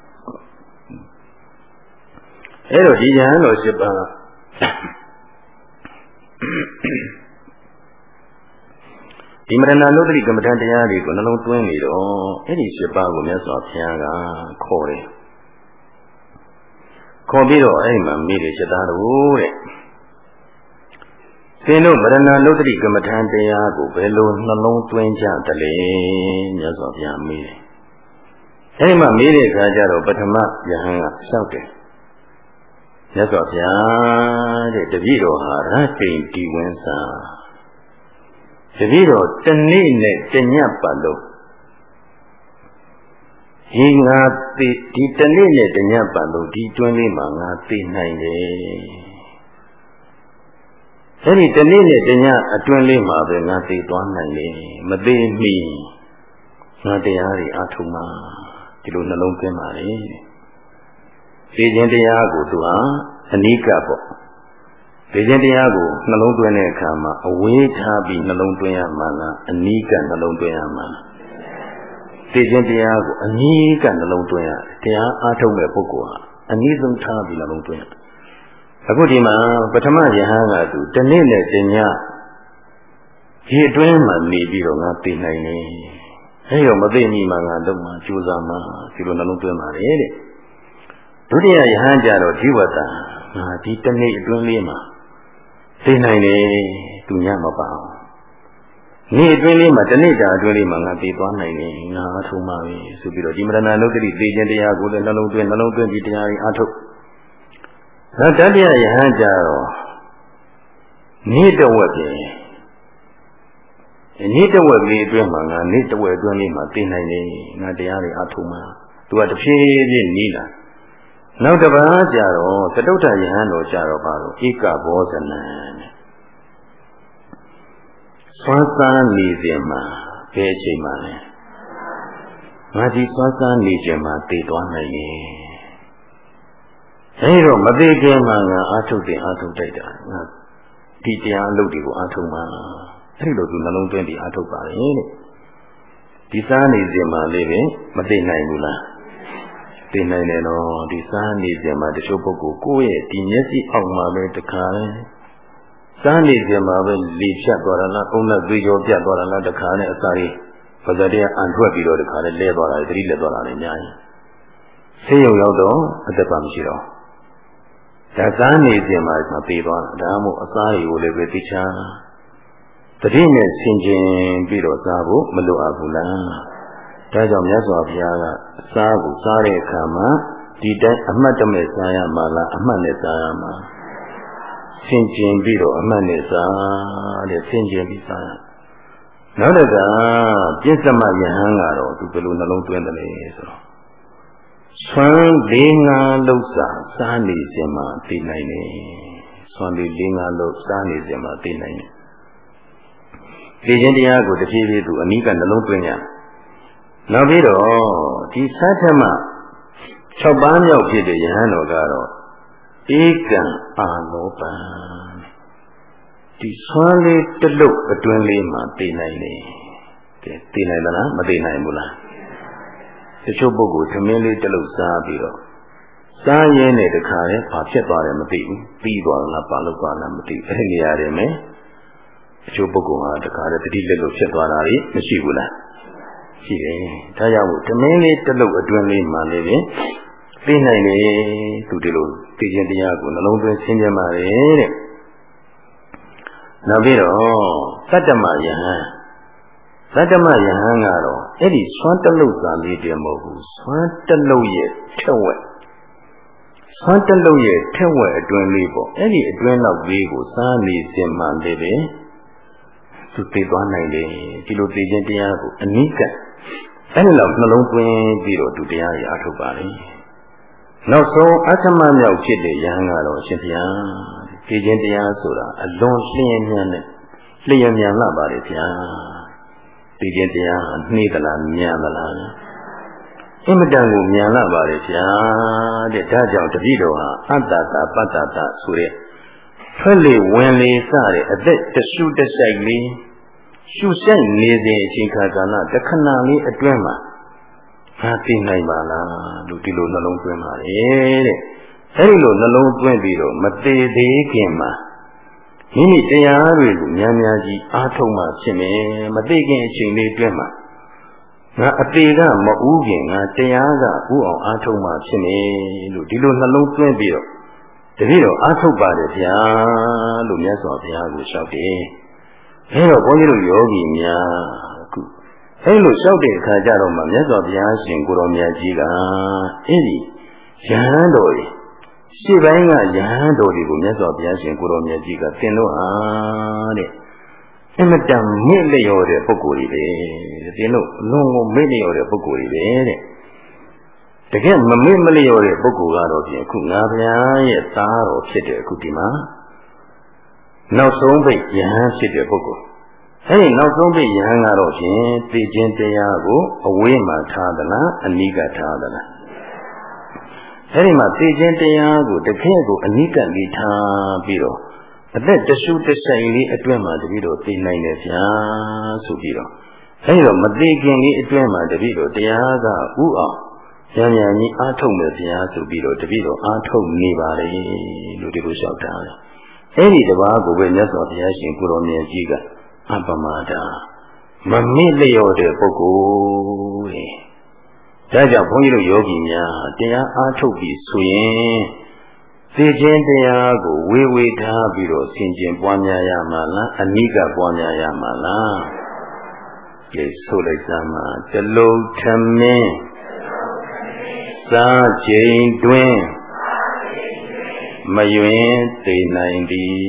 အဲ့တော့ဒီယဟန်တော်၈ပါးဒီမရဏနုတ္တိကမ္မထံတရားတွေကိုနှလုံးသွင်းနေတော့အဲ့ဒီ၈ပါးကိုမြတ်စွာဘုရားကခေါ်တယ်ခေါ်ပြီးတော့အဲ့ဒီမှာမိတယ်ချက်သားတို့တဲ့သင်တို့မရဏနုတ္တိကမ္မထံတရားကိုဘယ်လိုနှလုံးသွင်းကြသလဲမြတ်စွာဘုရားမေးတယ်။အဲဒီမှာမေးတဲ့အခါကျတော့ပထမယဟန်ကလျှောက်တယ်။မြတ်စွာဘုရားတဲ့တပည့်တော်ဟာရတ္တိတိဝင်းစာတပည့်တော်တနေ့နဲ့တညပတ်လုံးဒီငါသိဒီတနေ့နဲ့တညပတ်လုံးဒီတွင်းလေးမှာငါသိနိုင်တယ်အဲ့ဒီတနေ့နဲ့တညအတွင်းလေးမှာပဲငါသိသွားနိုင်တယ်မသိမီငါတရားတွေအထုံးမှာဒီလိုနှလုံးသွင်းပါလေသိခြင်းတရားကိုသူဟာအနိကပေါ့သိခြင်းတရားကိုနှလုံးသွင်းတဲ့အခါမှာအဝေးထားပြီးနှလုံးသွင်းရမှာလားအနိကနှလုံးသွင်းရမှာလားသိခြင်းတရားကိုအနိကနှလုံးသွင်းရတယ်တရားအားထုတ်မဲ့ပုဂ္ဂိုလ်ဟာအနည်းဆုံးထားပြီးနှလုံးသွင်းရတယ်အခုဒီမှာပထမယဟန်ကသူတနေ့နဲ့တညဒီအတွင်းမှာနေပြီးတော့ငါသိနိုင်တယ်အဲရောမသိမိမှငါတော့မှကြိုးစားမှဒီလိုနှလုံးသွင်းပါတယ်တဲ့ဒုတိယယဟန်ကြတော့ဒီဝတ္တငါဒီတနေ့အတွင်းလေးမှာသိနိုင်တယ်သူညမပါအောင်နေ့အတွင်းလေးမှာတနေ့တာအတွင်းလေးမှာငါသိသွားနိုင်တယ်ငါအထုံးပါပဲဆိုပြီးတော့ဒီမရဏနုတ္တိသိခြင်းတရားကိုလည်းနှလုံးသွင်းနှလုံးသွင်းပြီးတရားကြီးအထုတ်နောက်တတိယယဟန်ကြတော့နေ့တဝက်ပဲနေ့တဝက်လေးအတွင်းမှာငါနေ့တဝက်အတွင်းလေးမှာသိနိုင်တယ်ငါတရားတွေအထုတ်မှာသူကတဖြည်းဖြည်းနီးလာနောက်တစ်ပါးကြတော့သတုဋ္ဌယဟန်တော်ကြတော့ပါတော့ဧကဘောဇနံစွမ်းစားနေစဉ်မှာဘယ်အချိန်မှလဲငါဒီစွမ်းစားနေခြင်းမှာသိသွားနိုင်တယ်အဲဒါမသိခင်မှာငါအာထုတ်တယ်အာထုတ်တိုက်တာငါဒီတရားအလုပ်တွေကိုအာထုတ်မှာအဲဒီလိုသူနှလုံးသွင်းပြီးအာထုတ်ပါလေတဲ့ဒီစားနေစဉ်မှာလေးပဲမသိနိုင်ဘူးလားသိနိုင်တယ်တော့ဒီစားနေစဉ်မှာတချို့ပုဂ္ဂိုလ်ကိုယ့်ရဲ့ဒီမျက်စိအောက်မှာပဲတခါလဲစားနေစဉ်မှာပဲလေဖြတ်သွားတာလားအုံနဲ့သွေးကြောပြတ်သွားတာလားတခါနဲ့အစာကြီးပဇာတည်းအန်ထွက်ပြီးတော့တခါလဲလဲသွားတာသတိလဲသွားတာလည်းအများကြီးဆေးရုံရောက်တော့အသက်ပါမရှိတော့ဒါစားနေစဉ်မှာမပြေသွားတာဒါမှမဟုတ်အစာတွေကိုလည်းပဲသိချာတတိနဲ့ဆင်ခြင်ပြီးတော့စားဖို့မလိုအပ်ဘူးလားဒါကြောင့်မြတ်စွာဘုရားကအစားကိုစားတဲ့အခါမှာဒီတိုင်းအမှတ်တမဲ့စားရမှာလားအမှတ်နဲ့စားရမှာဆင်ခြင်ပြီးတော့အမှတ်နဲ့စားတဲ့ဆင်ခြင်ပြီးစားရနောက်တစ်ခါပြစ္ဆမယဟန်ကတော့သူဘယ်လိုနှလုံးသွင်းတယ်လဲဆိုတော့ဆွမ်းလေးငါလုံးစားစားနေစဉ်မှာသိနိုင်တယ်ဆွမ်းလေးလေးငါလုံးစားနေစဉ်မှာသိနိုင်တယ်သိခြင်းတရားကိုတဖြည်းဖြည်းသူအနိကနှလုံးသွင်းရနောက်ပြီးတော့ဒီသတ္တမ၆ပါးမြောက်ဖြစ်တဲ့ယဟန်တော်ကတော့ဧကံအာလောပံဒီဆွမ်းလေးတလုတ်အတွင်းလေးမှာသိနိုင်တယ်ကဲသိနိုင်သလားမသိနိုင်ဘူးလားတချို့ပုဂ္ဂိုလ်သမင်းလေးတလုတ်စားပြီးတော့စားရင်းနဲ့တခါလဲဘာဖြစ်သွားတယ်မသိဘူးပြီးသွားလားဘာလို့သွားလားမသိဘူးအဲ့ဒီနေရာတွေမယ်တချို့ပုဂ္ဂိုလ်ဟာတခါလဲတတိလက်လို့ဖြစ်သွားတာကြီးမရှိဘူးလားရှိတယ်ဒါကြောင့်သမင်းလေးတလုတ်အတွင်းလေးမှာလည်းပဲသိနိုင်တယ်သူဒီလိုသိခြင်းတရားကိုနှလုံးသွင်းဆင်းရဲမှာလေတဲ့နောက်ပြီးတော့သတ္တမယဟန်သတ္တမယဟန်ကတော့အဲ့ဒီဆွမ်းတလုတ်စာလေးတည်းမဟုတ်ဘူးဆွမ်းတလုတ်ရဲ့ထက်ဝက်ဆွမ်းတလုတ်ရဲ့ထက်ဝက်အတွင်းလေးပေါ့အဲ့ဒီအတွင်းလောက်လေးကိုစားနေစဉ်မှလည်းပဲသူသိသွားနိုင်တယ်ဒီလိုသိခြင်းတရားကိုအနိကအဲ့ဒီလောက်နှလုံးသွင်းပြီးတော့သူတရားရအထုတ်ပါလေနောက်ဆုံးအထမမြောက်ဖြစ်တဲ့ယဟန်ကတော့အရှင်ဘုရားသိခြင်းတရားဆိုတာအလွန်လျှင်မြန်နဲ့လျှင်မြန်လာပါလေဗျာသိခြင်းတရားနှေးသလားမြန်သလားအင်မတန်ကိုမြန်လာပါလေဗျာတဲ့ဒါကြောင့်တတိတော်ဟာအတ္တတာပတ္တတာဆိုတဲ့ထွက်လေဝင်လေစတဲ့အသက်တရှုတဆိုင်လေးရှုဆိုင်နေစဉ်အချိန်ခါကာလတခဏလေးအတွင်းမှာဟာသိနိုင်ပါလားလို့ဒီလိုနှလုံးသွင်းပါလေတဲ့အဲဒီလိုနှလုံးသွင်းပြီးတော့မသေးသေးခင်မှာမိမိတရားတွေကိုများများကြီးအားထုတ်မှဖြစ်မယ်မသိခင်အချိန်လေးအတွင်းမှာငါအသေးကမဥခင်ငါတရားကဥအောင်အားထုတ်မှဖြစ်မယ်လို့ဒီလိုနှလုံးသွင်းပြီးတော့တပည့်တော်အားထုတ်ပါတယ်ဗျာလို့မြတ်စွာဘုရားကိုလျှောက်တယ်အဲတော့ဘုန်းကြီးတို့ယောဂီများအခုအဲလိုလျှောက်တဲ့အခါကျတော့မှမြတ်စွာဘုရားရှင်ကိုတော်မြတ်ကြီးကအဲဒီယဟန်တော်ကြီးရှေ့ပိုင်းကယဟန်တော်တွေကိုမြတ်စွာဘုရားရှင်ကိုတော်မြတ်ကြီးကသင်တို့ဟာတဲ့အမတန်မေ့လျော်တဲ့ပုဂ္ဂိုလ်တွေပဲဒီလိုအလုံးကိုမေ့လျော်တဲ့ပုဂ္ဂိုလ်တွေပဲတဲ့တကယ်မမေ့မလျော်တဲ့ပုဂ္ဂိုလ်ကတော့ဖြင့်အခုငါဗျာရဲ့သားတော်ဖြစ်တဲ့အခုဒီမှာနောက်ဆုံးပိတ်ယဟန်ဖြစ်တဲ့ပုဂ္ဂိုလ်အဲဒီနောက်ဆုံးပိတ်ယဟန်ကတော့ဖြင့်သိခြင်းတရားကိုအဝေးမှာထားသလားအနီးကထားသလားအဲဒီမှာသိခြင်းတရားကိုတကယ်ကိုအနိကလေးထားပြီးတော့အသက်တရှုတဆိုင်လေးအတွင်းမှာတပည့်တော်သိနိုင်တယ်ဗျာဆိုပြီးတော့အဲဒီတော့မသိခင်လေးအတွင်းမှာတပည့်တော်တရားကဥအောင်ဉာဏ်ဉာဏ်ကြီးအားထုတ်မယ်ဗျာဆိုပြီးတော့တပည့်တော်အားထုတ်နေပါလေလို့ဒီလိုလျှောက်တာလေအဲဒီတပါးကိုပဲမြတ်စွာဘုရားရှင်ကိုရောမြတ်ကြီးကအပမတာမမေ့လျော့တဲ့ပုဂ္ဂိုလ်တဲ့ဒါကြောင့်ဘုန်းကြီးတို့ယောဂီများတရားအားထုတ်ပြီးဆိုရင်သိခြင်းတရားကိုဝေဝေထားပြီးတော့ဆင်ခြင်ပွားများရမှာလားအနိကပွားများရမှာလားကဲဆိုလိုက်စမ်းပါတလုံးထမင်းစားချိန်တွင်မယွင်သိနိုင်သည်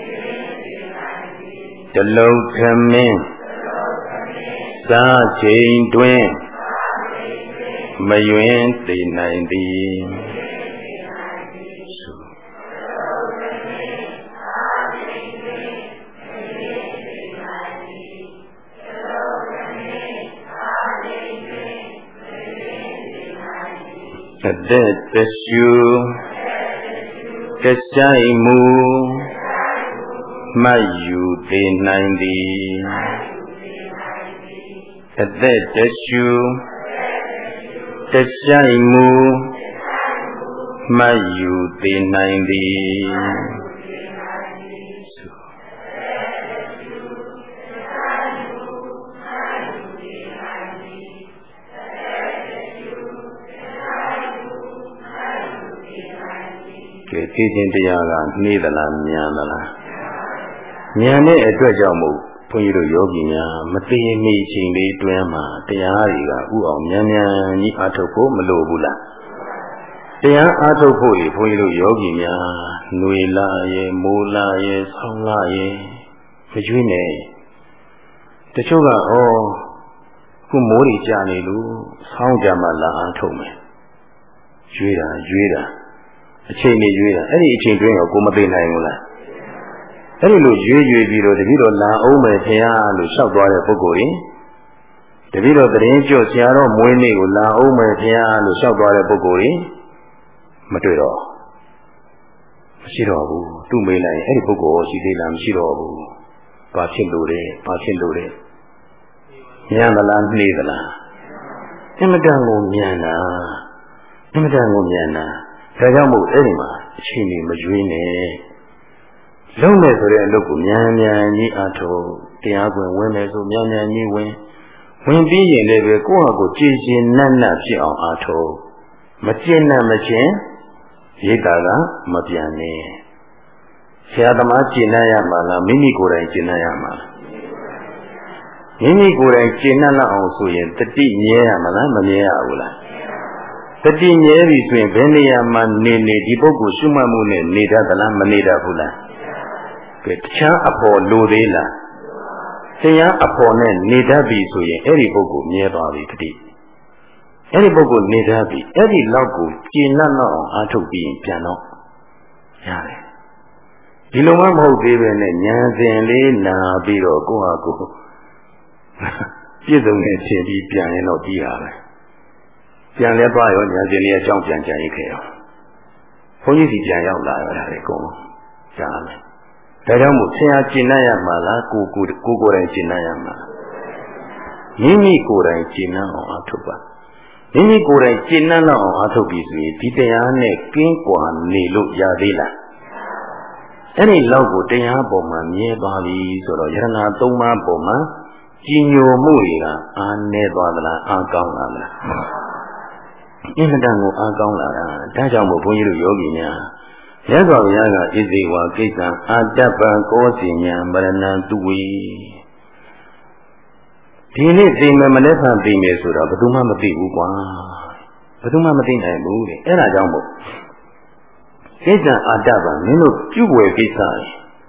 တလုံးထမင်းစားချိန်တွင်မယွင်သိနိုင်သည်အသက်တရှုတဆိုင်မူမယူသိနိုင်သည်အသက်တရှုတဆိုင်မူမယူသိနိုင်သည်ကဲသိခြင်းတရားကနှေးသလားမြန်သလားမြန်တဲ့အတွက်ကြောင့်မို့ဘုန်းကြီးတို့ယောဂီများမသိမိချိန်လေးတွင်းမှာတရားတွေကဥအောင်မြန်မြန်ကြီးအားထုတ်ဖို့မလိုဘူးလားတရားအားထုတ်ဖို့ဘုန်းကြီးတို့ယောဂီများຫນွေလာရဲ့မိုးလာရဲ့ဆောင်းလာရဲ့မကျွေးနဲ့တချို့ကဩခုမိုးတွေကြာနေလို့ဆောင်းကြမှာလာအားထုတ်မယ်ကျွေးတာကျွေးတာအချိန်နေရွေးတာအဲ့ဒီအချိန်တွင်းကိုကိုမသိနိုင်ဘူးလားအဲ့ဒီလိုရွေးရွေးပြီးတော့တပည့်တော်လာအောင်မယ်ခင်ဗျာလို့လျှောက်သွားတဲ့ပုဂ္ဂိုလ်ရင်တပည့်တော်တရင်ကျော်ဆရာတော်မွေးနေ့ကိုလာအောင်မယ်ခင်ဗျာလို့လျှောက်သွားတဲ့ပုဂ္ဂိုလ်ရင်မတွေ့တော့မရှိတော့ဘူးသူ့မေးလိုက်ရင်အဲ့ဒီပုဂ္ဂိုလ်ရှိသေးလားမရှိတော့ဘူးဘာဖြစ်လို့လဲဘာဖြစ်လို့လဲမြန်သလားနှေးသလားအမတန်ကိုမြန်တာအမတန်ကိုမြန်တာဒါကြောင့်မို့အဲ့ဒီမှာအချိန်ကြီးမရွေးနဲ့လုံးမယ်ဆိုတဲ့အလုပ်ကိုမြန်မြန်ကြီးအားထုတ်တရားကွင်ဝင်မယ်ဆိုမြန်မြန်ကြီးဝင်ဝင်ပြီးရင်လည်းပဲကိုယ့်ဟာကိုယ်ကြည်ကျင်နတ်နတ်ဖြစ်အောင်အားထုတ်မကျင့်နဲ့မချင်းရိတ်တာကမပြန်နဲ့ဆရာသမားကျင့်နိုင်ရမှာလားမိမိကိုယ်တိုင်ကျင့်နိုင်ရမှာလားမိမိကိုယ်တိုင်ကျင့်နိုင်အောင်ဆိုရင်တတိမြဲရမှာလားမမြဲရဘူးလားတတိမြဲပြီဆိုရင်ဘယ်နေရာမှာနေနေဒီပုဂ္ဂိုလ်ရှုမှတ်မှုနဲ့နေတတ်သလားမနေတတ်ဘူးလားကဲတခြားအဖို့လိုသေးလားတရားအဖို့နဲ့နေတတ်ပြီဆိုရင်အဲ့ဒီပုဂ္ဂိုလ်မြဲသွားပြီတတိအဲ့ဒီပုဂ္ဂိုလ်နေတတ်ပြီအဲ့ဒီလောက်ကိုကျင့်နှံ့တော့အောင်အားထုတ်ပြီးပြန်တော့ရတယ်ဒီလိုမှမဟုတ်သေးပဲနဲ့ဉာဏ်စဉ်လေးနာပြီးတော့ကိုယ့်ဟာကိုယ်ပြည့်စုံနေခြင်းပြီးပြန်ရင်တော့ပြီးတာပဲပြန်လဲသွားရောညာရှင်လေးအကြောင်းပြန်ကြံရိတ်ခဲ့ရောဘုန်းကြီးစီပြန်ရောက်လာရတယ်အကုန်လုံးကြားမယ်ဒါကြောင့်မို့ဆရာကျင့်နိုင်ရမှာလားကိုကိုကိုကိုယ်တိုင်ကျင့်နိုင်ရမှာမိမိကိုယ်တိုင်ကျင့်နိုင်အောင်အားထုတ်ပါမိမိကိုယ်တိုင်ကျင့်နိုင်အောင်အားထုတ်ပြီးဆိုရင်ဒီတရားနဲ့ကင်းကွာနေလို့ရသေးလားအဲ့ဒီလောက်ကိုတရားပေါ်မှာမြဲသွားပြီဆိုတော့ယရဏသုံးပါးပေါ်မှာကြီးညိုမှုတွေကအားနည်းသွားသလားအားကောင်းလာသလားအင်မတန်ကိုအားကောင်းလာတာဒါကြောင့်မို့ဘုန်းကြီးတို့ယောဂီများရသော်ဘုရားကဣဇေဝကိစ္စအာတ္တပံကောစီညာမရဏံသူဝေဒီနေ့သိမယ်မနေ့ကသိမယ်ဆိုတော့ဘယ်သူမှမသိဘူးကွာဘယ်သူမှမသိနိုင်ဘူးတဲ့အဲ့ဒါကြောင့်မို့ကိစ္စအာတ္တပံမင်းတို့ပြုဝယ်ကိစ္စ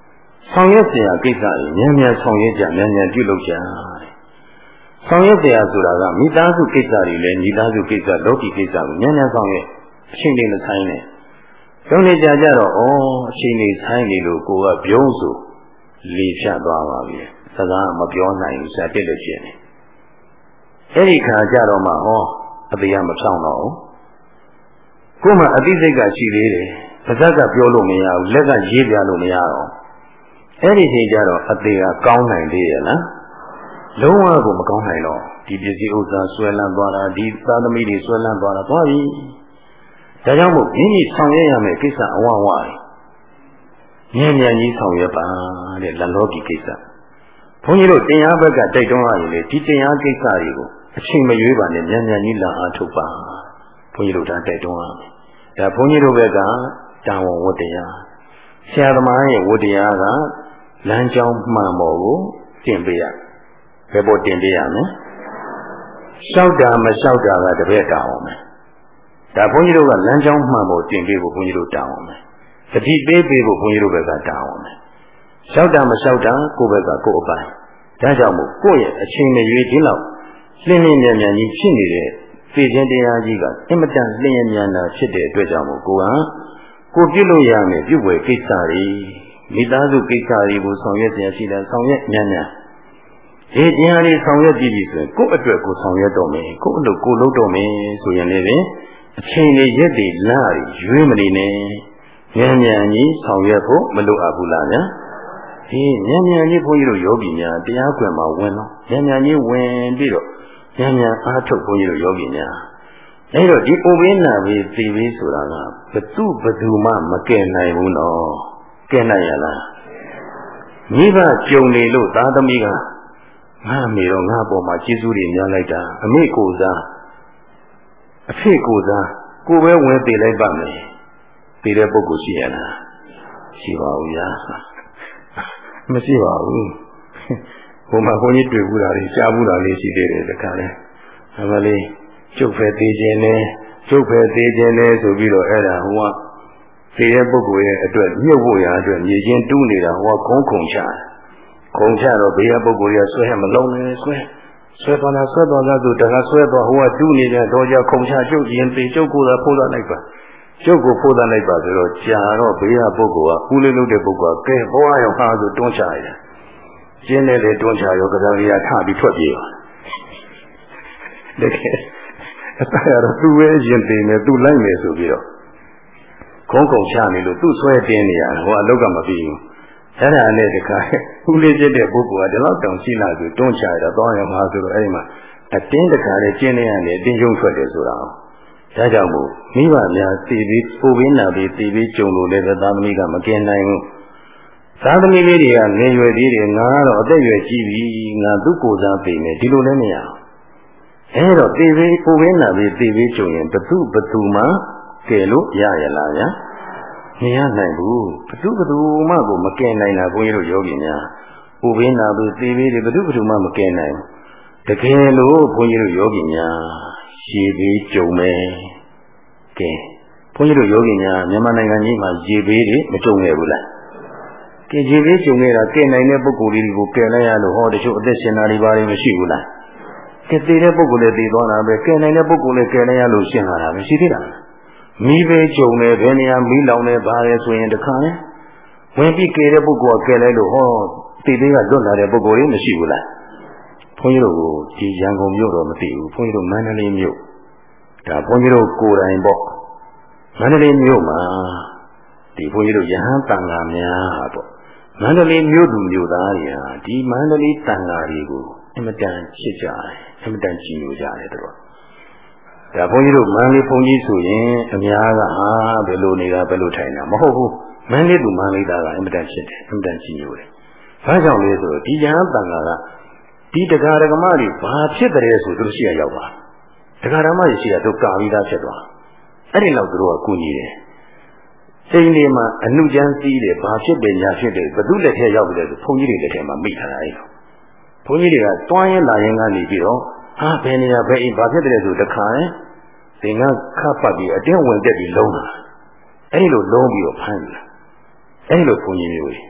ဆောင်ရွက်เสียကိစ္စတွေမြန်မြန်ဆောင်ရွက်ကြမြန်မြန်ပြုလုပ်ကြဆောင်ရွက်เสียဆိုတာကမိသားစုကိစ္စတွေလည်းမိသားစုကိစ္စလောကီကိစ္စကိုမြန်မြန်ဆောင်ရွက်အချိန်လေးမဆိုင်နဲ့ရုံးနေကြကြတော့ဩအချိန်လေးဆိုင်နေလို့ကိုကပြုံးဆိုလေဖြတ်သွားပါပြီစကားမပြောနိုင်ဘူးစာတက်လို့ဖြစ်နေအဲ့ဒီခါကျတော့မှဩအသေးကမဖြောင်းတော့ဘူးကို့မှာအသိစိတ်ကရှိသေးတယ်ပါးစပ်ကပြောလို့မရဘူးလက်ကရေးပြလို့မရတော့အဲ့ဒီချိန်ကျတော့အသေးကကောင်းနိုင်သေးရဲ့လားလုံးဝကိုမကောင်းနိုင်တော့ဒီပစ္စည်းဥစ္စာဆွဲလန်းသွားတာဒီသာသမီတွေဆွဲလန်းသွားတာသွားပြီဒါကြောင့်မို့မိမိဆောင်ရွက်ရမယ့်ကိစ္စအဝဝညံ့ညံ့ကြီးဆောင်ရွက်ပါတဲ့လက်လောကီကိစ္စဘုန်းကြီးတို့တရားဘက်ကတိုက်တွန်းရရင်လေဒီတရားကိစ္စတွေကိုအချိန်မရွေးပါနဲ့ညံ့ညံ့ကြီးလာအားထုတ်ပါဘုန်းကြီးတို့ဒါတိုက်တွန်းရမယ်ဒါဘုန်းကြီးတို့ဘက်ကတာဝန်ဝတ္တရားဆရာသမားရဲ့ဝတ္တရားကလမ်းကြောင်းမှန်ပေါ်ကိုတင်ပေးရဘယ်ပေါ်တင်ပေးရမလဲလျှောက်တာမလျှောက်တာကတပည့်တာအောင်မယ်ဒါဘုန်းကြီးတို့ကလမ်းကြောင်းမှန်ပေါ်တင်ပေးဖို့ဘုန်းကြီးတို့တာအောင်မယ်တတိပေးပေးဖို့ဘုန်းကြီးတို့ဘက်ကတာအောင်မယ်လျှောက်တာမလျှောက်တာကိုယ့်ဘက်ကကိုယ့်အပိုင်းဒါကြောင့်မို့ကိုယ့်ရဲ့အချိန်မရွေးဒီလောက်လင်းလင်းမြန်မြန်ကြီးဖြစ်နေတဲ့သိခြင်းတရားကြီးကအင်မတန်လင်းရမြန်တာဖြစ်တဲ့အတွက်ကြောင့်မို့ကိုကကိုပြုလို့ရမယ်ပြုဝယ်ကိစ္စတွေမိသားစုကိစ္စတွေကိုဆောင်ရွက်ရရှိတယ်ဆောင်ရွက်မြန်မြန်ဒီတရားလေးဆောင်ရွက်ကြည့်ပြီဆိုရင်ကိုယ့်အတွက်ကိုဆောင်ရွက်တော့မယ်ကိုယ့်အလုပ်ကိုလုပ်တော့မယ်ဆိုရင်လည်းအချိန်လေးရက်တွေလမ်းရီရွေးမနေနဲ့မြန်မြန်ကြီးဆောင်ရွက်ဖို့မလိုအပ်ဘူးလားဗျာဒီမြန်မြန်ကြီးဘုန်းကြီးတို့ယောဂီများတရားကွယ်မှာဝင်တော့မြန်မြန်ကြီးဝင်ပြီးတော့မြန်မြန်အားထုတ်ဘုန်းကြီးတို့ယောဂီများအဲဒါဒီဥပိ္ပနာပဲသိပြီဆိုတာကဘသူဘသူမှမကယ်နိုင်ဘူးနော်ကယ်နိုင်ရလားမိဘကြုံနေလို့သားသမီးကငါမေတော့ငါပေါ်မှာကျေးဇူးတွေများလိုက်တာအမေကိုစားအဖေကိုစားကိုပဲဝင်သေးလိုက်ပါမယ်သိတဲ့ပုဂ္ဂိုလ်ရှိရလားရှိပါဘူးဗျာမရှိပါဘူးဘုံမှာဘုန်းကြီးတွေ့ဘူးတာလေးကြားဘူးတာလေးရှိသေးတယ်တခါလဲအမလေးကျုပ်ပဲသေးခြင်းနဲ့ကျုပ်ပဲသေးခြင်းနဲ့ဆိုပြီးတော့အဲ့ဒါဟိုကသိတဲ့ပုဂ္ဂိုလ်ရဲ့အတွက်မြုပ်ဖို့ရအတွက်မြေချင်းတူးနေတာဟိုကခုံးခုံချတယ်ခုံချတော့ဘေးကပုဂ္ဂိုလ်ကြီးဆွဲမလုံးနဲ့ဆွဲဆွဲသွားလားဆွဲသွားလားဆိုတခါဆွဲသွားဟိုကတူးနေတဲ့တော့ကြခုံချကျုပ်ရင်ပေကျုပ်ကိုသာဖိုးသားလိုက်ပါကျုပ်ကိုဖိုးသားလိုက်ပါဆိုတော့ကြာတော့ဘေးကပုဂ္ဂိုလ်ကဦးလေးလုပ်တဲ့ပုဂ္ဂိုလ်ကကဲဘဝရောဟာဆိုတွန်းချရတယ်ကျင်းတဲ့လေတွန်းချရောကစားကြီးကထပြီးထွက်ပြေးပါတကယ်အစရတော့သူ့ရဲ့ရင်သိနေသူ့လိုက်နေဆိုပြီးတော့ခုံးခုံချနေလို့သူ့ဆွဲတင်းနေရဟိုအလောက်ကမပြီးဘူးအဲ့ဒါနဲ့တခါဦးလေးကျတဲ့ပုဂ္ဂိုလ်ကဒီလောက်တောင်ရှိလာဆိုတွန်းချရတော့တောင်းရမှာဆိုတော့အဲ့ဒီမှာအတင်းတခါလေးကျင်းနေရတယ်အတင်းကျုံထွက်တယ်ဆိုတာဒါကြောင့်မို့မိဘများသိပြီးပို့ပြီးနာပြီးသိပြီးကြုံလို့လည်းသာသမီကမကင်နိုင်ဘူးသာသမီလေးတွေကငယ်ရွယ်သေးတယ်ငါကတော့အသက်ရွယ်ကြီးပြီငါသူ့ကိုယ်စားသိနေဒီလိုလည်းမရဘူးအဲ့တော့သိပြီးပို့ပြီးနာပြီးသိပြီးကြုံရင်ဘသူဘသူမှကယ်လို့ရရလားဗျာမရနိုင်ဘူးဘသူဘသူမှကိုမကယ်နိုင်တာဘုန်းကြီးတို့ယောဂီများပို့ပြီးနာပြီးသိပြီးဘသူဘသူမှမကယ်နိုင်တကယ်လို့ဘုန်းကြီးတို့ယောဂီများရေဘေးကြုံမယ်ကဲဘုန်းကြီးတို့ယောဂီများမြန်မာနိုင်ငံကြီးမှာရေဘေးတွေမကြုံခဲ့ဘူးလားကဲရေဘေးကြုံခဲ့တာကဲနိုင်တဲ့ပုဂ္ဂိုလ်တွေကိုကယ်လိုက်ရလို့ဟောတချို့အသက်ရှင်တာတွေဘာတွေမရှိဘူးလားကဲသိတဲ့ပုဂ္ဂိုလ်လည်းသိသွားတာပဲကဲနိုင်တဲ့ပုဂ္ဂိုလ်လည်းကယ်လိုက်ရလို့ရှင်းလာတာပဲရှိသေးတာမီးဘေးကြုံတယ်ဘယ်နေရာမီးလောင်နေပါလဲဆိုရင်တခါလဲဝင်ပြီးကယ်တဲ့ပုဂ္ဂိုလ်ကကယ်လိုက်လို့ဟောသိသေးကလွတ်လာတဲ့ပုဂ္ဂိုလ်တွေမရှိဘူးလားဘုန်းကြီးတို့ကိုဒီရန်ကုန်မြို့တော့မသိဘူးဘုန်းကြီးတို့မန္တလေးမြို့ဒါဘုန်းကြီးတို့ကိုယ်တိုင်ပေါ့မန္တလေးမြို့မှာဒီဘုန်းကြီးတို့ယဟန်တန်ဃာများပေါ့မန္တလေးမြို့သူမြို့သားတွေဟာဒီမန္တလေးတန်ဃာတွေကိုအမတန်ချစ်ကြတယ်အမတန်ကြည်ညိုကြတယ်တို့ဒါဘုန်းကြီးတို့မန္တလေးဘုန်းကြီးဆိုရင်အများကဟာဘယ်လိုနေတာဘယ်လိုထိုင်တာမဟုတ်ဘူးမန္တလေးသူမန္တလေးသားကအမတန်ချစ်တယ်အမတန်ကြည်ညိုတယ်ဘာကြောင့်လဲဆိုတော့ဒီယဟန်တန်ဃာကဒီတရားဓမ္မတွေဘာဖြစ်တယ်ဆိုသူရှိရရောက်ပါတရားဓမ္မတွေရှိရတို့ကာပြီးသားဖြစ်သွားအဲ့ဒီလောက်သူတို့ကကူညီတယ်စိတ်လေးမှာအနှုကျန်းစည်းတယ်ဘာဖြစ်တယ်ညာဖြစ်တယ်ဘသူလက်ထဲရောက်တယ်ဆိုဘုန်းကြီးတွေလက်ထဲမှာမိထားတာအဲ့လိုဘုန်းကြီးတွေကတွန်းရင်လာရင်ကနေပြီးတော့အာဘယ်နေရာဘယ်အိမ်ဘာဖြစ်တယ်ဆိုတခါရင်သင်္ကခတ်ပတ်ပြီးအတင်းဝင်တက်ပြီးလုံးလာအဲ့ဒီလိုလုံးပြီးတော့ဖမ်းလာအဲ့ဒီလိုဘုန်းကြီးမျိုးတွေ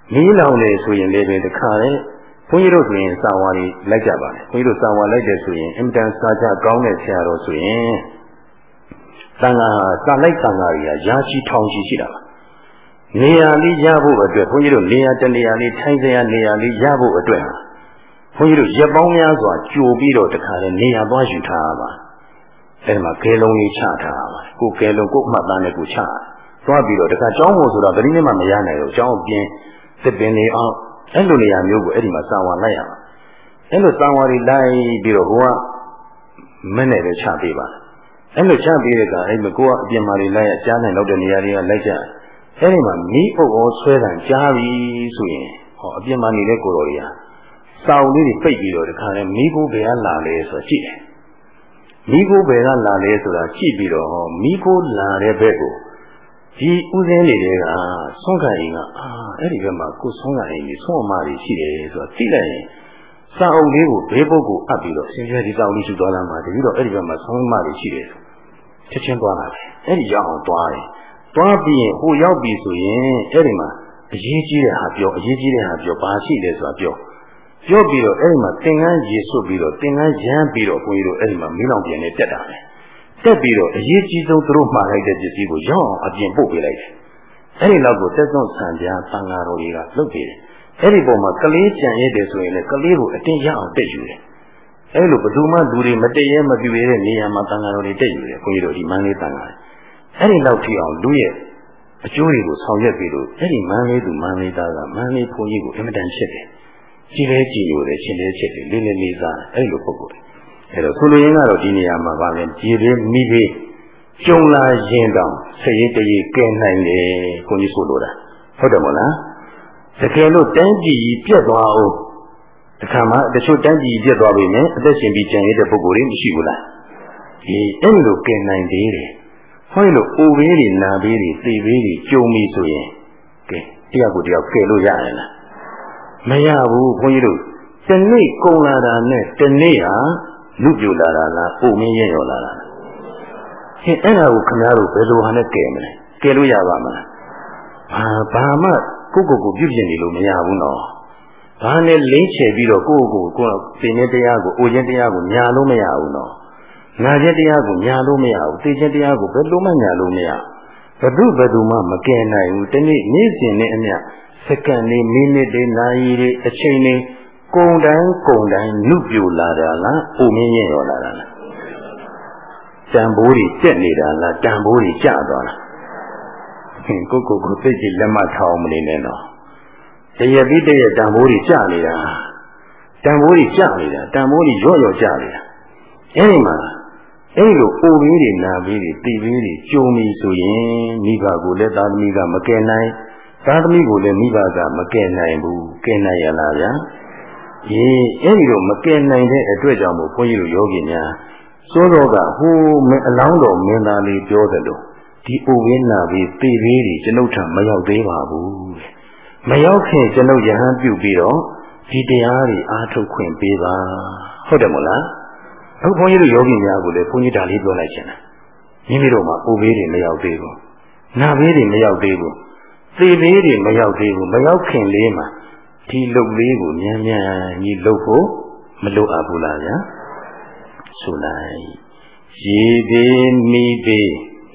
နီးလောင်နေဆိုရင်လည်းပဲတခါလေဘုန်းကြီးတို့ဆိုရင်စာဝါတွေလိုက်ကြပါလေဘုန်းကြီးတို့စာဝါလိုက်တယ်ဆိုရင်အင်တန်စာချကောင်းတဲ့ဆရာတော်ဆိုရင်တန်ခါစာလိုက်တန်ခါတွေကရာချီထောင်ချီရှိတာပါနေရာလေးရဖို့အတွက်ဘုန်းကြီးတို့နေရာတနေရာလေးထိုင်စရာနေရာလေးရဖို့အတွက်ဘုန်းကြီးတို့ရက်ပေါင်းများစွာကြိုပြီးတော့တခါလေနေရာသွားယူထားပါအဲဒီမှာကဲလုံးလေးချထားပါကိုကဲလုံးကိုမှတ်သားနဲ့ကိုချသွားပြီးတော့တခါကျောင်းပေါ်ဆိုတော့ဂရိနဲ့မှမရနိုင်တော့ကျောင်းပြင်းသစ်ပင်နေအောင်အဲ့လိုနေရာမျိုးကိုအဲ့ဒီမှာစာဝါလိုက်ရမှာအဲ့လိုစာဝါတွေလိုက်ပြီးတော့ကိုကမနဲ့ပဲချပေးပါအဲ့လိုချပေးတဲ့ကအဲ့လိုကိုကအပြင်မှာတွေလိုက်ရကြားနိုင်တော့တဲ့နေရာတွေကလိုက်ကြအဲ့ဒီမှာမီးအုပ်ဩဆွဲတံကြားပြီဆိုရင်ဟောအပြင်မှာနေတဲ့ကိုတော်တွေကစောင်းလေးတွေပိတ်ပြီးတော့တခါလဲမီးကိုဘယ်ကလာလဲဆိုတော့ကြည့်တယ်မီးကိုဘယ်ကလာလဲဆိုတာကြည့်ပြီးတော့ဟောမီးကိုလာတဲ့ဘက်ကိုဒီဥစဉ်တွေကဆွမ်းခံရင်ကအာအဲ့ဒီဘက်မှာကိုဆွမ်းခံရင်ဆွမ်းအမတွေရှိတယ်ဆိုတော့သိလိုက်ရင်စာအုပ်လေးကိုဘေးပုတ်ကိုအပ်ပြီးတော့ဆင်ရဲဒီစာအုပ်လေးယူသွားလာမှာတပြီးတော့အဲ့ဒီဘက်မှာဆွမ်းအမတွေရှိတယ်ဆိုချက်ချင်းသွားလာတယ်အဲ့ဒီရောက်အောင်သွားတယ်သွားပြီးရင်ဟိုရောက်ပြီဆိုရင်အဲ့ဒီမှာအရေးကြီးတဲ့ဟာပြောအရေးကြီးတဲ့ဟာပြောဘာရှိလဲဆိုတာပြောပြောပြီးတော့အဲ့ဒီမှာသင်္ကန်းရေဆွတ်ပြီးတော့သင်္ကန်းရမ်းပြီးတော့ဘုန်းကြီးတို့အဲ့ဒီမှာမီးလောင်ပြန်နေတက်တာပဲတက်ပြီးတော့အရေးကြီးဆုံးသူတို့မှားလိုက်တဲ့ပစ္စည်းကိုရောက်အောင်အပြင်ပို့ပေးလိုက်တယ်။အဲ့ဒီလောက်ကိုသက်သွန့်ဆံပြားသံဃာတော်တွေကလုပ်ပေးတယ်။အဲ့ဒီပုံမှာကလေးကြံရတဲ့ဆိုရင်လည်းကလေးကိုအတင်းရအောင်တက်ယူတယ်။အဲ့လိုဘယ်သူမှလူတွေမတည့်ရဲမပြူရဲတဲ့နေရာမှာသံဃာတော်တွေတက်ယူတယ်။ခွန်ကြီးတို့ဒီမန်းလေးသံဃာ။အဲ့ဒီလောက်ထိအောင်လူရဲ့အကျိုးတွေကိုဆောင်ရွက်ပြီးလို့အဲ့ဒီမန်းလေးသူမန်းလေးသားကမန်းလေးဘုန်းကြီးကိုအင်မတန်ချစ်တယ်။ကြည်လဲကြည်လို့လည်းချစ်လဲချစ်တယ်လေးလေးလေးစားအဲ့လိုပုဂ္ဂိုလ်အဲ့တော့ဆိုလိုရင်းကတော့ဒီနေရာမှာဗာလဲကြည်လေးမိသေးကျုံလာရင်တောင်ဆရေတရေကဲနိုင်တယ်ခွန်ကြီးဆိုလိုတာဟုတ်တယ်မို့လားတကယ်လို့တန်းကြည်ပြတ်သွားအောင်တခါမှတချို့တန်းကြည်ပြတ်သွားပြီနဲ့အသက်ရှင်ပြီးကြံရတဲ့ပုဂ္ဂိုလ်တွေမရှိဘူးလားဒီအဲ့လိုကဲနိုင်သေးတယ်ဟောလို့အိုဘေးတွေနာဘေးတွေသေဘေးတွေကြုံပြီဆိုရင်ကဲတရားကိုတရားကဲလို့ရရင်လားမရဘူးခွန်ကြီးတို့တနေ့ကုန်လာတာနဲ့တနေ့ဟာလူပြူလာတာလားပုံမင်းရရောလာတာဟင်အဲ့ဒါကိုခင်ဗျားတို့ဘယ်လိုဟာနဲ့ကဲမလဲကဲလို့ရပါမလားဘာဘာမှကိုကိုကိုပြုပြင်နေလို့မရဘူးနော်ဘာနဲ့လိမ့်ချယ်ပြီးတော့ကိုကိုကိုကိုသင်တဲ့တရားကိုအိုခြင်းတရားကိုညာလို့မရဘူးနော်နာခြင်းတရားကိုညာလို့မရဘူးသိခြင်းတရားကိုဘယ်လိုမှညာလို့မရဘယ်သူဘယ်သူမှမကဲနိုင်ဘူးဒီနေ့နေ့စဉ်နဲ့အမျှစက္ကန့်လေးမိနစ်တွေနာရီတွေအချိန်တွေကုံတိုင်းကုံတိုင်းနုပြူလာတာလားပုံမင်းရင်ရောလာတာလားတန်ဖိုးတွေတက်နေတာလားတန်ဖိုးတွေကျသွားလားခင်ကိုကိုကိုသိကြည့်လက်မထောင်မနေနဲ့တော့တရပြီးတရတန်ဖိုးတွေကျနေတာတန်ဖိုးတွေကျနေတာတန်ဖိုးတွေရော့ရော့ကျနေတာအဲဒီမှာအဲဒီလိုအိုပြီးတွေနာပြီးတွေတိပြီးတွေကြုံပြီဆိုရင်မိဘကိုလည်းသာသမီကမကယ်နိုင်သာသမီကိုလည်းမိဘကမကယ်နိုင်ဘူးကယ်နိုင်ရလားဗျာအေးအဲ့ဒီတော့မကယ်နိုင်တဲ့အတွက်ကြောင့်မို့ဘုန်းကြီးတို့ယောဂီများသို့တော့ကဟိုမအလောင်းတော်မင်းသားလေးပြောတယ်လို့ဒီအိုဝင်းနာပြီးသေသေးတွေကျွန်ုပ်ထမရောက်သေးပါဘူးမရောက်ခင်ကျွန်ုပ်ယဟန်ပြုပြီးတော့ဒီတရားတွေအားထုတ်ခွင့်ပေးပါဟုတ်တယ်မို့လားအခုဘုန်းကြီးတို့ယောဂီများကိုလည်းဘုန်းကြီးဒါလေးပြောလိုက်ချင်တာမိမိတို့မှာအိုဘေးတွေမရောက်သေးဘူးနာဘေးတွေမရောက်သေးဘူးသေဘေးတွေမရောက်သေးဘူးမရောက်ခင်လေးမှာဒီလုတ်လေးကိုမြန်မြန်ကြီးလုတ်ဖို့မလိုအပ်ဘူးလားဗျာဆိုလိုက်ရေသေးမိသေး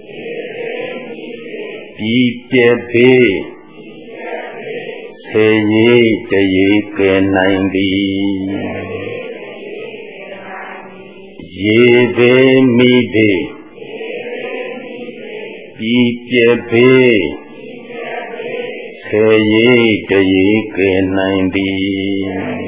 ဒီပြဲသေးဆေရီတရေကဲနိုင်သည်ရေသေးမိသေးဒီပြဲသေးဆေရီတရေကဲနိုင်သည်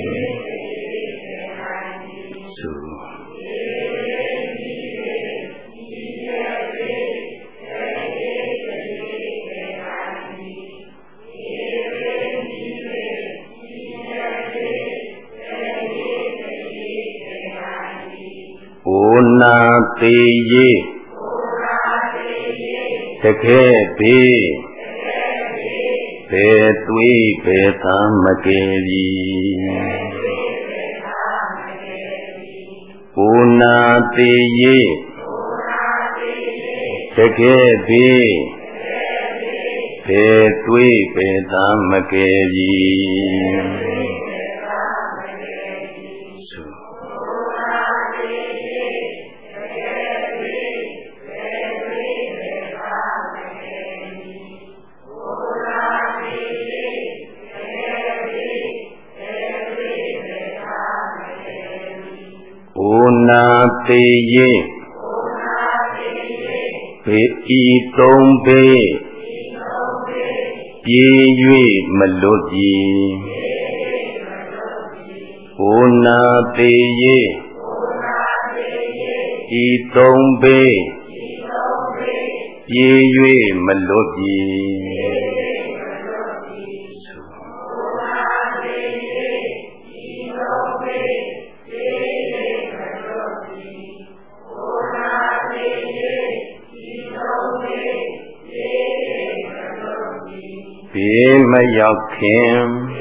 နာသေးရေတကယ်ပေဘယ်သွေးဘယ်သားမကယ်ပြီဘုနာသေးရေတကယ်ပေဘဘေသွေးဘေသာမကယ်ကြီးနာပေယေဘေဤသုံးဘေးပြေး၍မလွတ်ပြီဘုနာပေယေဤသုံးဘေးပြေး၍မလွတ်ပြီဘေးမရောက်ခင်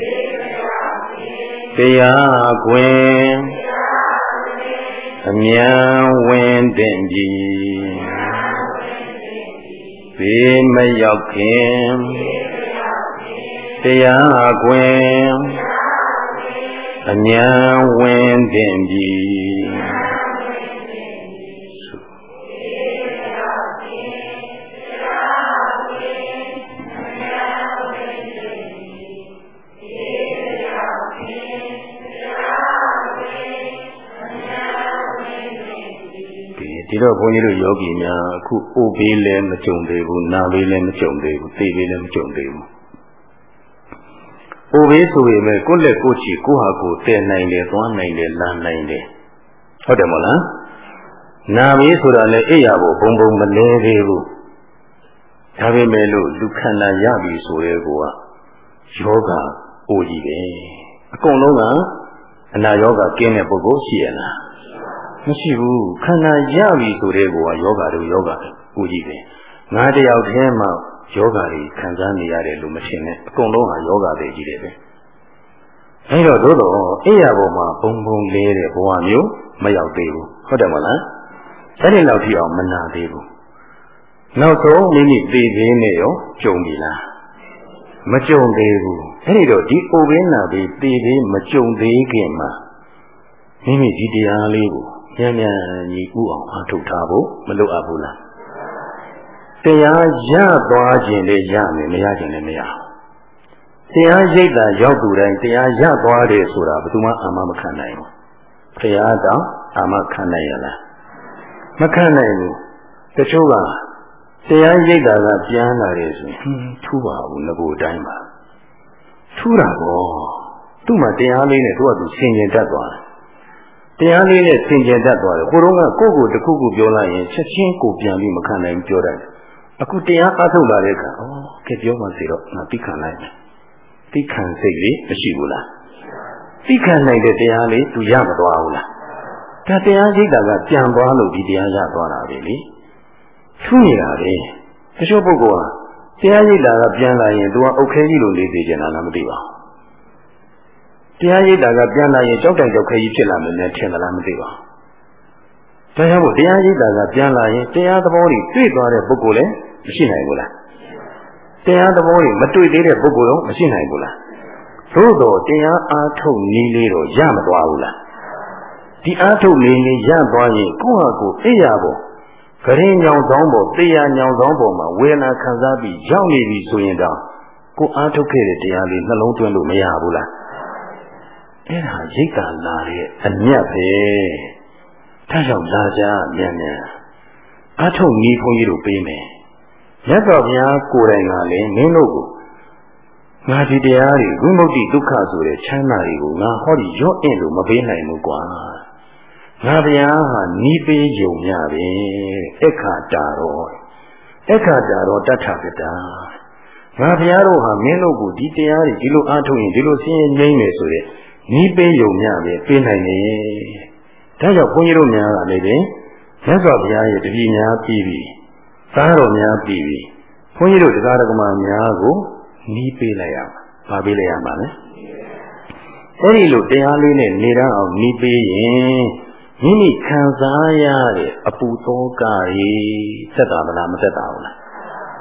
တရားခွင်အမြန်ဝင်တင်ပြီဘေးမရောက်ခင်တရားခွင်အမြန်ဝင်တင်ပြီဒီတော့ဘုန်းကြီးတို့ယောဂီများအခုအိုဘေးလည်းမကြုံသေးဘူးနာဘေးလည်းမကြုံသေးဘူးသိဘေးလည်းမကြုံသေးဘူးအိုဘေးဆိုရင်ပဲကိုယ့်လက်ကိုယ်ချီကိုယ့်ဟာကိုယ်တည်နိုင်တယ်သွားနိုင်တယ်လမ်းနိုင်တယ်ဟုတ်တယ်မဟုတ်လားနာဘေးဆိုတာလည်းအိပ်ရဖို့ဘုံဘုံမလဲသေးဘူးဒါပေမဲ့လို့လူခန္ဓာရပြီဆိုတဲ့ကောယောဂအိုကြီးပဲအကုန်လုံးကအနာယောဂကင်းတဲ့ပုဂ္ဂိုလ်ရှိရလားမရှိဘူးခန္ဓာရပြီဆိုတဲ့ကောယောဂတို့ယောဂကိုကြီးပဲငါတယောက်တည်းမှယောဂတွေခံစားနေရတယ်လို့မထင်နဲ့အကုန်လုံးဟာယောဂတွေကြီးတယ်ပဲအဲတော့တို့တော့အိယာပေါ်မှာဘုံဘုံလေးတဲ့ဘဝမျိုးမရောက်သေးဘူးဟုတ်တယ်မလားအဲ့ဒီလောက်ထိအောင်မနာသေးဘူးနောက်ဆုံးမိမိသိသေးနဲ့ရောကြုံပြီလားမကြုံသေးဘူးအဲ့ဒီတော့ဒီအိုဘင်းနာပြီးသိသေးမကြုံသေးခင်မှာမိမိဒီတရားလေးကိုဉာဏ်ဉာဏ်ကြီးဥအောင်အားထုတ်ထားဖို့မလိုအပ်ဘူးလားတရားရသွားခြင်းလည်းရမယ်မရခြင်းလည်းမရတရားရိပ်တာရောက်သူတိုင်းတရားရသွားတယ်ဆိုတာဘယ်သူမှအာမမခံနိုင်ဘူးတရားတော့အာမခံနိုင်ရလားမခံနိုင်ဘူးတချို့ကတရားရိပ်တာကပြန်လာတယ်ဆိုရင်ထူပါဘူးငကိုအတိုင်းပါထူတာပေါ့သူ့မှာတရားလေးနဲ့သူ့ကသူဆင်ခြင်တတ်သွားတယ်တရားလေးနဲ့ဆင်ခြင်တတ်သွားတယ်ကိုယ်တော့ကကိုယ့်ကိုတစ်ခုခုပြောလိုက်ရင်ချက်ချင်းကိုပြန်ပြီးမခံနိုင်ပြောတတ်တယ်အခုတရားအားထုတ်လာတဲ့အခါဩကဲပြောမှစီတော့ငါသိခံနိုင်တယ်သိခံစိတ်လေးမရှိဘူးလားသိခံနိုင်တဲ့တရားလေးသူရမသွားဘူးလားဒါတရားရိပ်တာကပြန်သွားလို့ဒီတရားရသွားတာပဲလေထူးနေတာလေတချို့ပုဂ္ဂိုလ်ဟာတရားရိပ်တာကပြန်လာရင်သူကအုတ်ခဲကြီးလိုနေသေးကြတာလားမသိပါဘူးတရားရိပ်တာကပြန်လာရင်ကြောက်တိုင်ကြောက်ခဲကြီးဖြစ်လာမယ်နဲ့ထင်သလားမသိပါဘူးဒါကြောင့်မို့တရားရိပ်တာကပြန်လာရင်တရားသဘောတွေတွေ့သွားတဲ့ပုဂ္ဂိုလ်လည်းမရှိနိုင်ဘူးလားတရားသဘောတွေမတွေ့သေးတဲ့ပုဂ္ဂိုလ်ရောမရှိနိုင်ဘူးလားသို့တော့တရားအားထုတ်နည်းလေးတော့ရမသွားဘူးလားဒီအားထုတ်နည်းလေးရသွားရင်ကိုယ့်ဟာကိုယ်သိရဖို့ဂရင်ညောင်ဆောင်ပေါ်သိရညောင်ဆောင်ပေါ်မှာဝေဒနာခံစားပြီးရောက်နေပြီဆိုရင်တော့ကိုယ်အားထုတ်ခဲ့တဲ့တရားလေးနှလုံးသွင်းလို့မရဘူးလားအဲ့ဒါရိတ်တာလာတဲ့အမြတ်ပဲဒါကြောင့်လာကြမြန်မြန်အားထုတ်နည်းခွန်ကြီးတို့ပေးမယ်မြတ်စွာဘုရားကိုယ်တိုင်ကလည်းမင်းတို့ကိုငါဒီတရားတွေဝိမု ക്തി ဒုက္ခဆိုတဲ့ချမ်းသာတွေကိုငါဟောဒီရော့အင့်လို့မပေးနိုင်ဘူးကွာငါဘုရားဟာနီးပေးယုံရပဲအခါတာတော့အခါတာတော့တထကတာငါဘုရားတို့ဟာမင်းတို့ကိုဒီတရားတွေဒီလိုအားထုတ်ရင်ဒီလိုဆင်းရဲငြိမ်းမယ်ဆိုတဲ့နီးပေးယုံရပဲပေးနိုင်တယ်ဒါကြောင့်ဘုန်းကြီးတို့များကလည်းပဲမြတ်စွာဘုရားရဲ့တပည့်များပြီးပြီသားတော်များပြီးပြီဘုန်းကြီးတို့တရားဓမ္မများကိုနီးပေးလိုက်ရမှာ။ဘာပေးလိုက်ရမှာလဲ။အဲဒီလိုတရားလေးနဲ့နေတန်းအောင်နီးပေးရင်မိမိခံစားရတဲ့အပူသောကရေသက်တာမလားမသက်တာဘူးလား။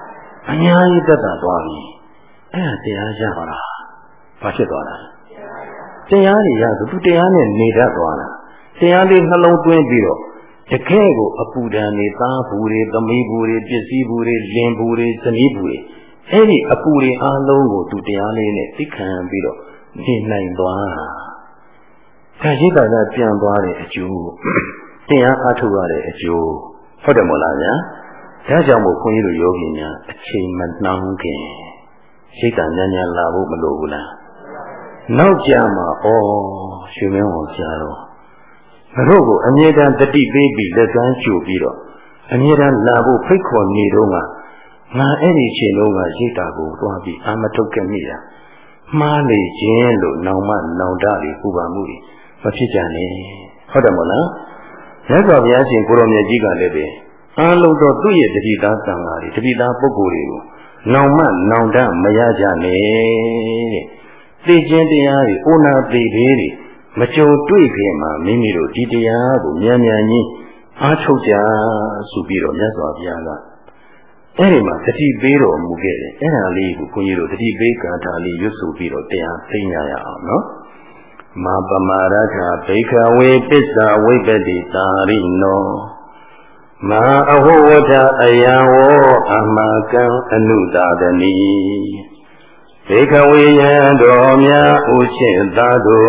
အများကြီးသက်သာသွားပြီအဲ့ဒါတရားရပါလားဘာဖြစ်သွားလဲတရားတွေရဆိုသူတရားနဲ့နေတတ်သွားတာတရားလေးနှလုံးသွင်းပြီးတော့တကယ်ကိုအပူဒဏ်တွေသားဘူးတွေသမီးဘူးတွေပစ္စည်းဘူးတွေလင်ဘူးတွေဇနီးဘူးတွေအဲ့ဒီအပူတွေအားလုံးကိုသူတရားလေးနဲ့သိခံပြီးတော့နေနိုင်သွားတာဒါရှိတာကပြန်သွားတဲ့အကျိုးတရားအားထုတ်ရတဲ့အကျိုးဟုတ်တယ်မို့လားဗျာဒါကြောင့်မို့ခွန်ကြီးတို့ယောဂီများအချိန်မနှောင်းခင်စိတ်တန်ညာညာလာဖို့မလိုဘူးလားနောက်ကြမှာဩရွှေမင်းဝန်ဆရာတော်ငါတို့ကိုအမြဲတမ်းတတိပေးပြီးလက်ဆန်းကျူပြီးတော့အမြဲတမ်းလာဖို့ဖိတ်ခေါ်နေတော့ငါအဲ့ဒီချိန်လုံးကရိတ်တာကိုသွားပြီးအာမထုတ်ခဲ့မိတာမှားလေခြင်းလို့နောင်မနောင်တတွေပူပါမှုတွေမဖြစ်ကြနဲ့ဟုတ်တယ်မို့လားမြတ်စွာဘုရားရှင်ကိုရောင်မြတ်ကြီးကလည်းပဲအားလုံးတော့သူ့ရဲ့တတိသားသံဃာတွေတတိသားပုဂ္ဂိုလ်တွေကိုနောင်မနောင်တမရကြနဲ့တဲ့သိခြင်းတရားတွေအိုနာသိသေးတွေမကြုံတွေ့ခင်မှာမိမိတို့ဒီတရားကိုမြန်မြန်ကြီးအားထုတ်ကြဆိုပြီးတော့မြတ်စွာဘုရားကအဲ့ဒီမှာတတိပေးတော်မူခဲ့တယ်အဲ့ဒါလေးကိုခွန်ကြီးတို့တတိပေးကာထာလေးရွတ်ဆိုပြီးတော့တရားသိညာရအောင်နော်မာပမာရထဘိခဝေပစ္ဆဝိပတိသာရိနောမာအဟောဝထအယံဝောအမကံအနုတာဒနီဘေခဝေယံတော်များဥရှိသာတို့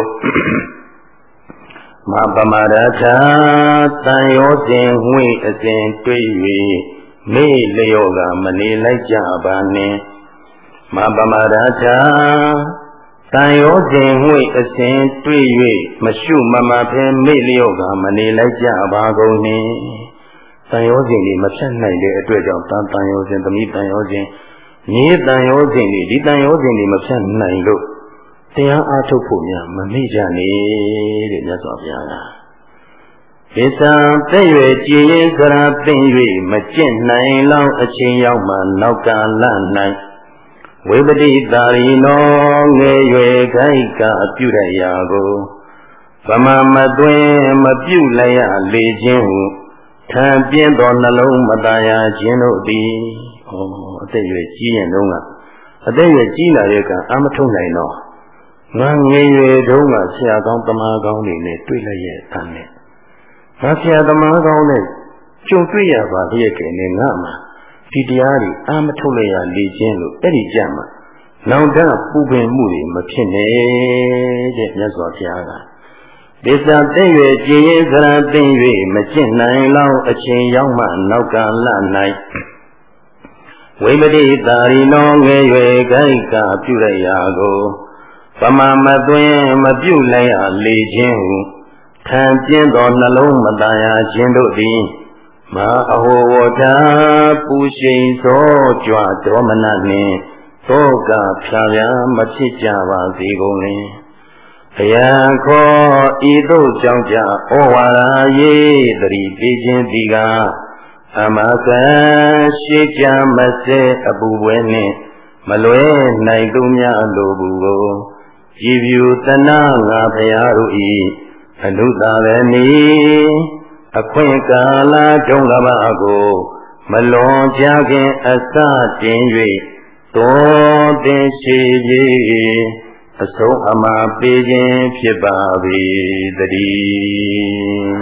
မပမာဒထာတန်ရောစဉ်ဝိအစဉ်တွေ့၍မေ့လျော့ကမနေလိုက်ကြပါနဲ့မပမာဒထာတန်ရောစဉ်ဝိအစဉ်တွေ့၍မရှုမမဖဲမေ့လျော့ကမနေလိုက်ကြပါကုန်နှင့်တန်ရောစဉ်တွေမဖြတ်နိုင်တဲ့အတွက်ကြောင့်တန်တန်ရောစဉ်သမီးတန်ရောစဉ်မြေတန်ရောစဉ်တွေဒီတန်ရောစဉ်တွေမဖြတ်နိုင်လို့တရားအားထုတ်ဖို့များမမေ့ကြနဲ့တဲ့မြတ်စွာဘုရားကပစ္စံတဲ့ရွယ်ကြည်ရင်ကရာသိမ့်၍မကျင့်နိုင်လောက်အချိန်ရောက်မှနောက်ကာလ၌ဝိပတိတာရိနောငယ်ရွယ်ခိုက်ကပြုရရာကိုဗမာမသွင်းမပြုလိုက်ရလေခြင်းဟုထံပြင်းသောနှလုံးမตายခြင်းတို့သည်ဩအသက်ရွယ်ကြီးရင်တော့ကအသက်ရွယ်ကြီးလာတဲ့ကအာမထုတ်နိုင်တော့ငါငယ်ရွယ်တုန်းကဆရာကောင်းတမန်ကောင်းတွေနဲ့တွေ့လိုက်ရဲ့အမ်းနဲ့ငါဆရာတမန်ကောင်းနဲ့ကြုံတွေ့ရပါလျက်ကနဲ့ငါမှဒီတရားတွေအာမထုတ်လိုက်ရလေခြင်းလို့အဲ့ဒီကြမှာနောင်တပူပင်မှုတွေမဖြစ်နဲ့တဲ့မြတ်စွာဘုရားကပစ္စတဲ့ရွယ်ကြည်ရင်စရာသိမ့်၍မကျင့်နိုင်လောက်အချိန်ရောက်မှနောက်ကာလ၌ဝိပတိတာရိနောငယ်ရွယ်ခိုက်ကပြုရရာကိုဗမာမသွင်းမပြုလိုက်ရလေခြင်းဟုထံပြင်းသောနှလုံးမตายခြင်းတို့သည်မအဟောဝတာပူရှိန်သောကြွဒေါမနနှင့်သောကဖြာဖြာမဖြစ်ကြပါစေကုန်လင်ဘုရားခေါ်ဤသို့ကြောင့်ကြဩဝါဒရေးတတိပေးခြင်းသည်ကအမကံရှိကြမစေအပူပွဲနှင့်မလွဲနိုင်သူများလိုဘူးကိုကြည်ဖြူတနာငါဘုရားတို့ဤအနုသာရဏီအခွင့်ကာလတုံးကဘာကိုမလွန်ကြခင်အစတင်၍တောတင်ရှိပြီအဆုံးအမပေးခြင်းဖြစ်ပါ၏တည်း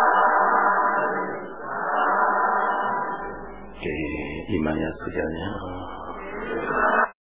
ဒီမာယာစကြညာ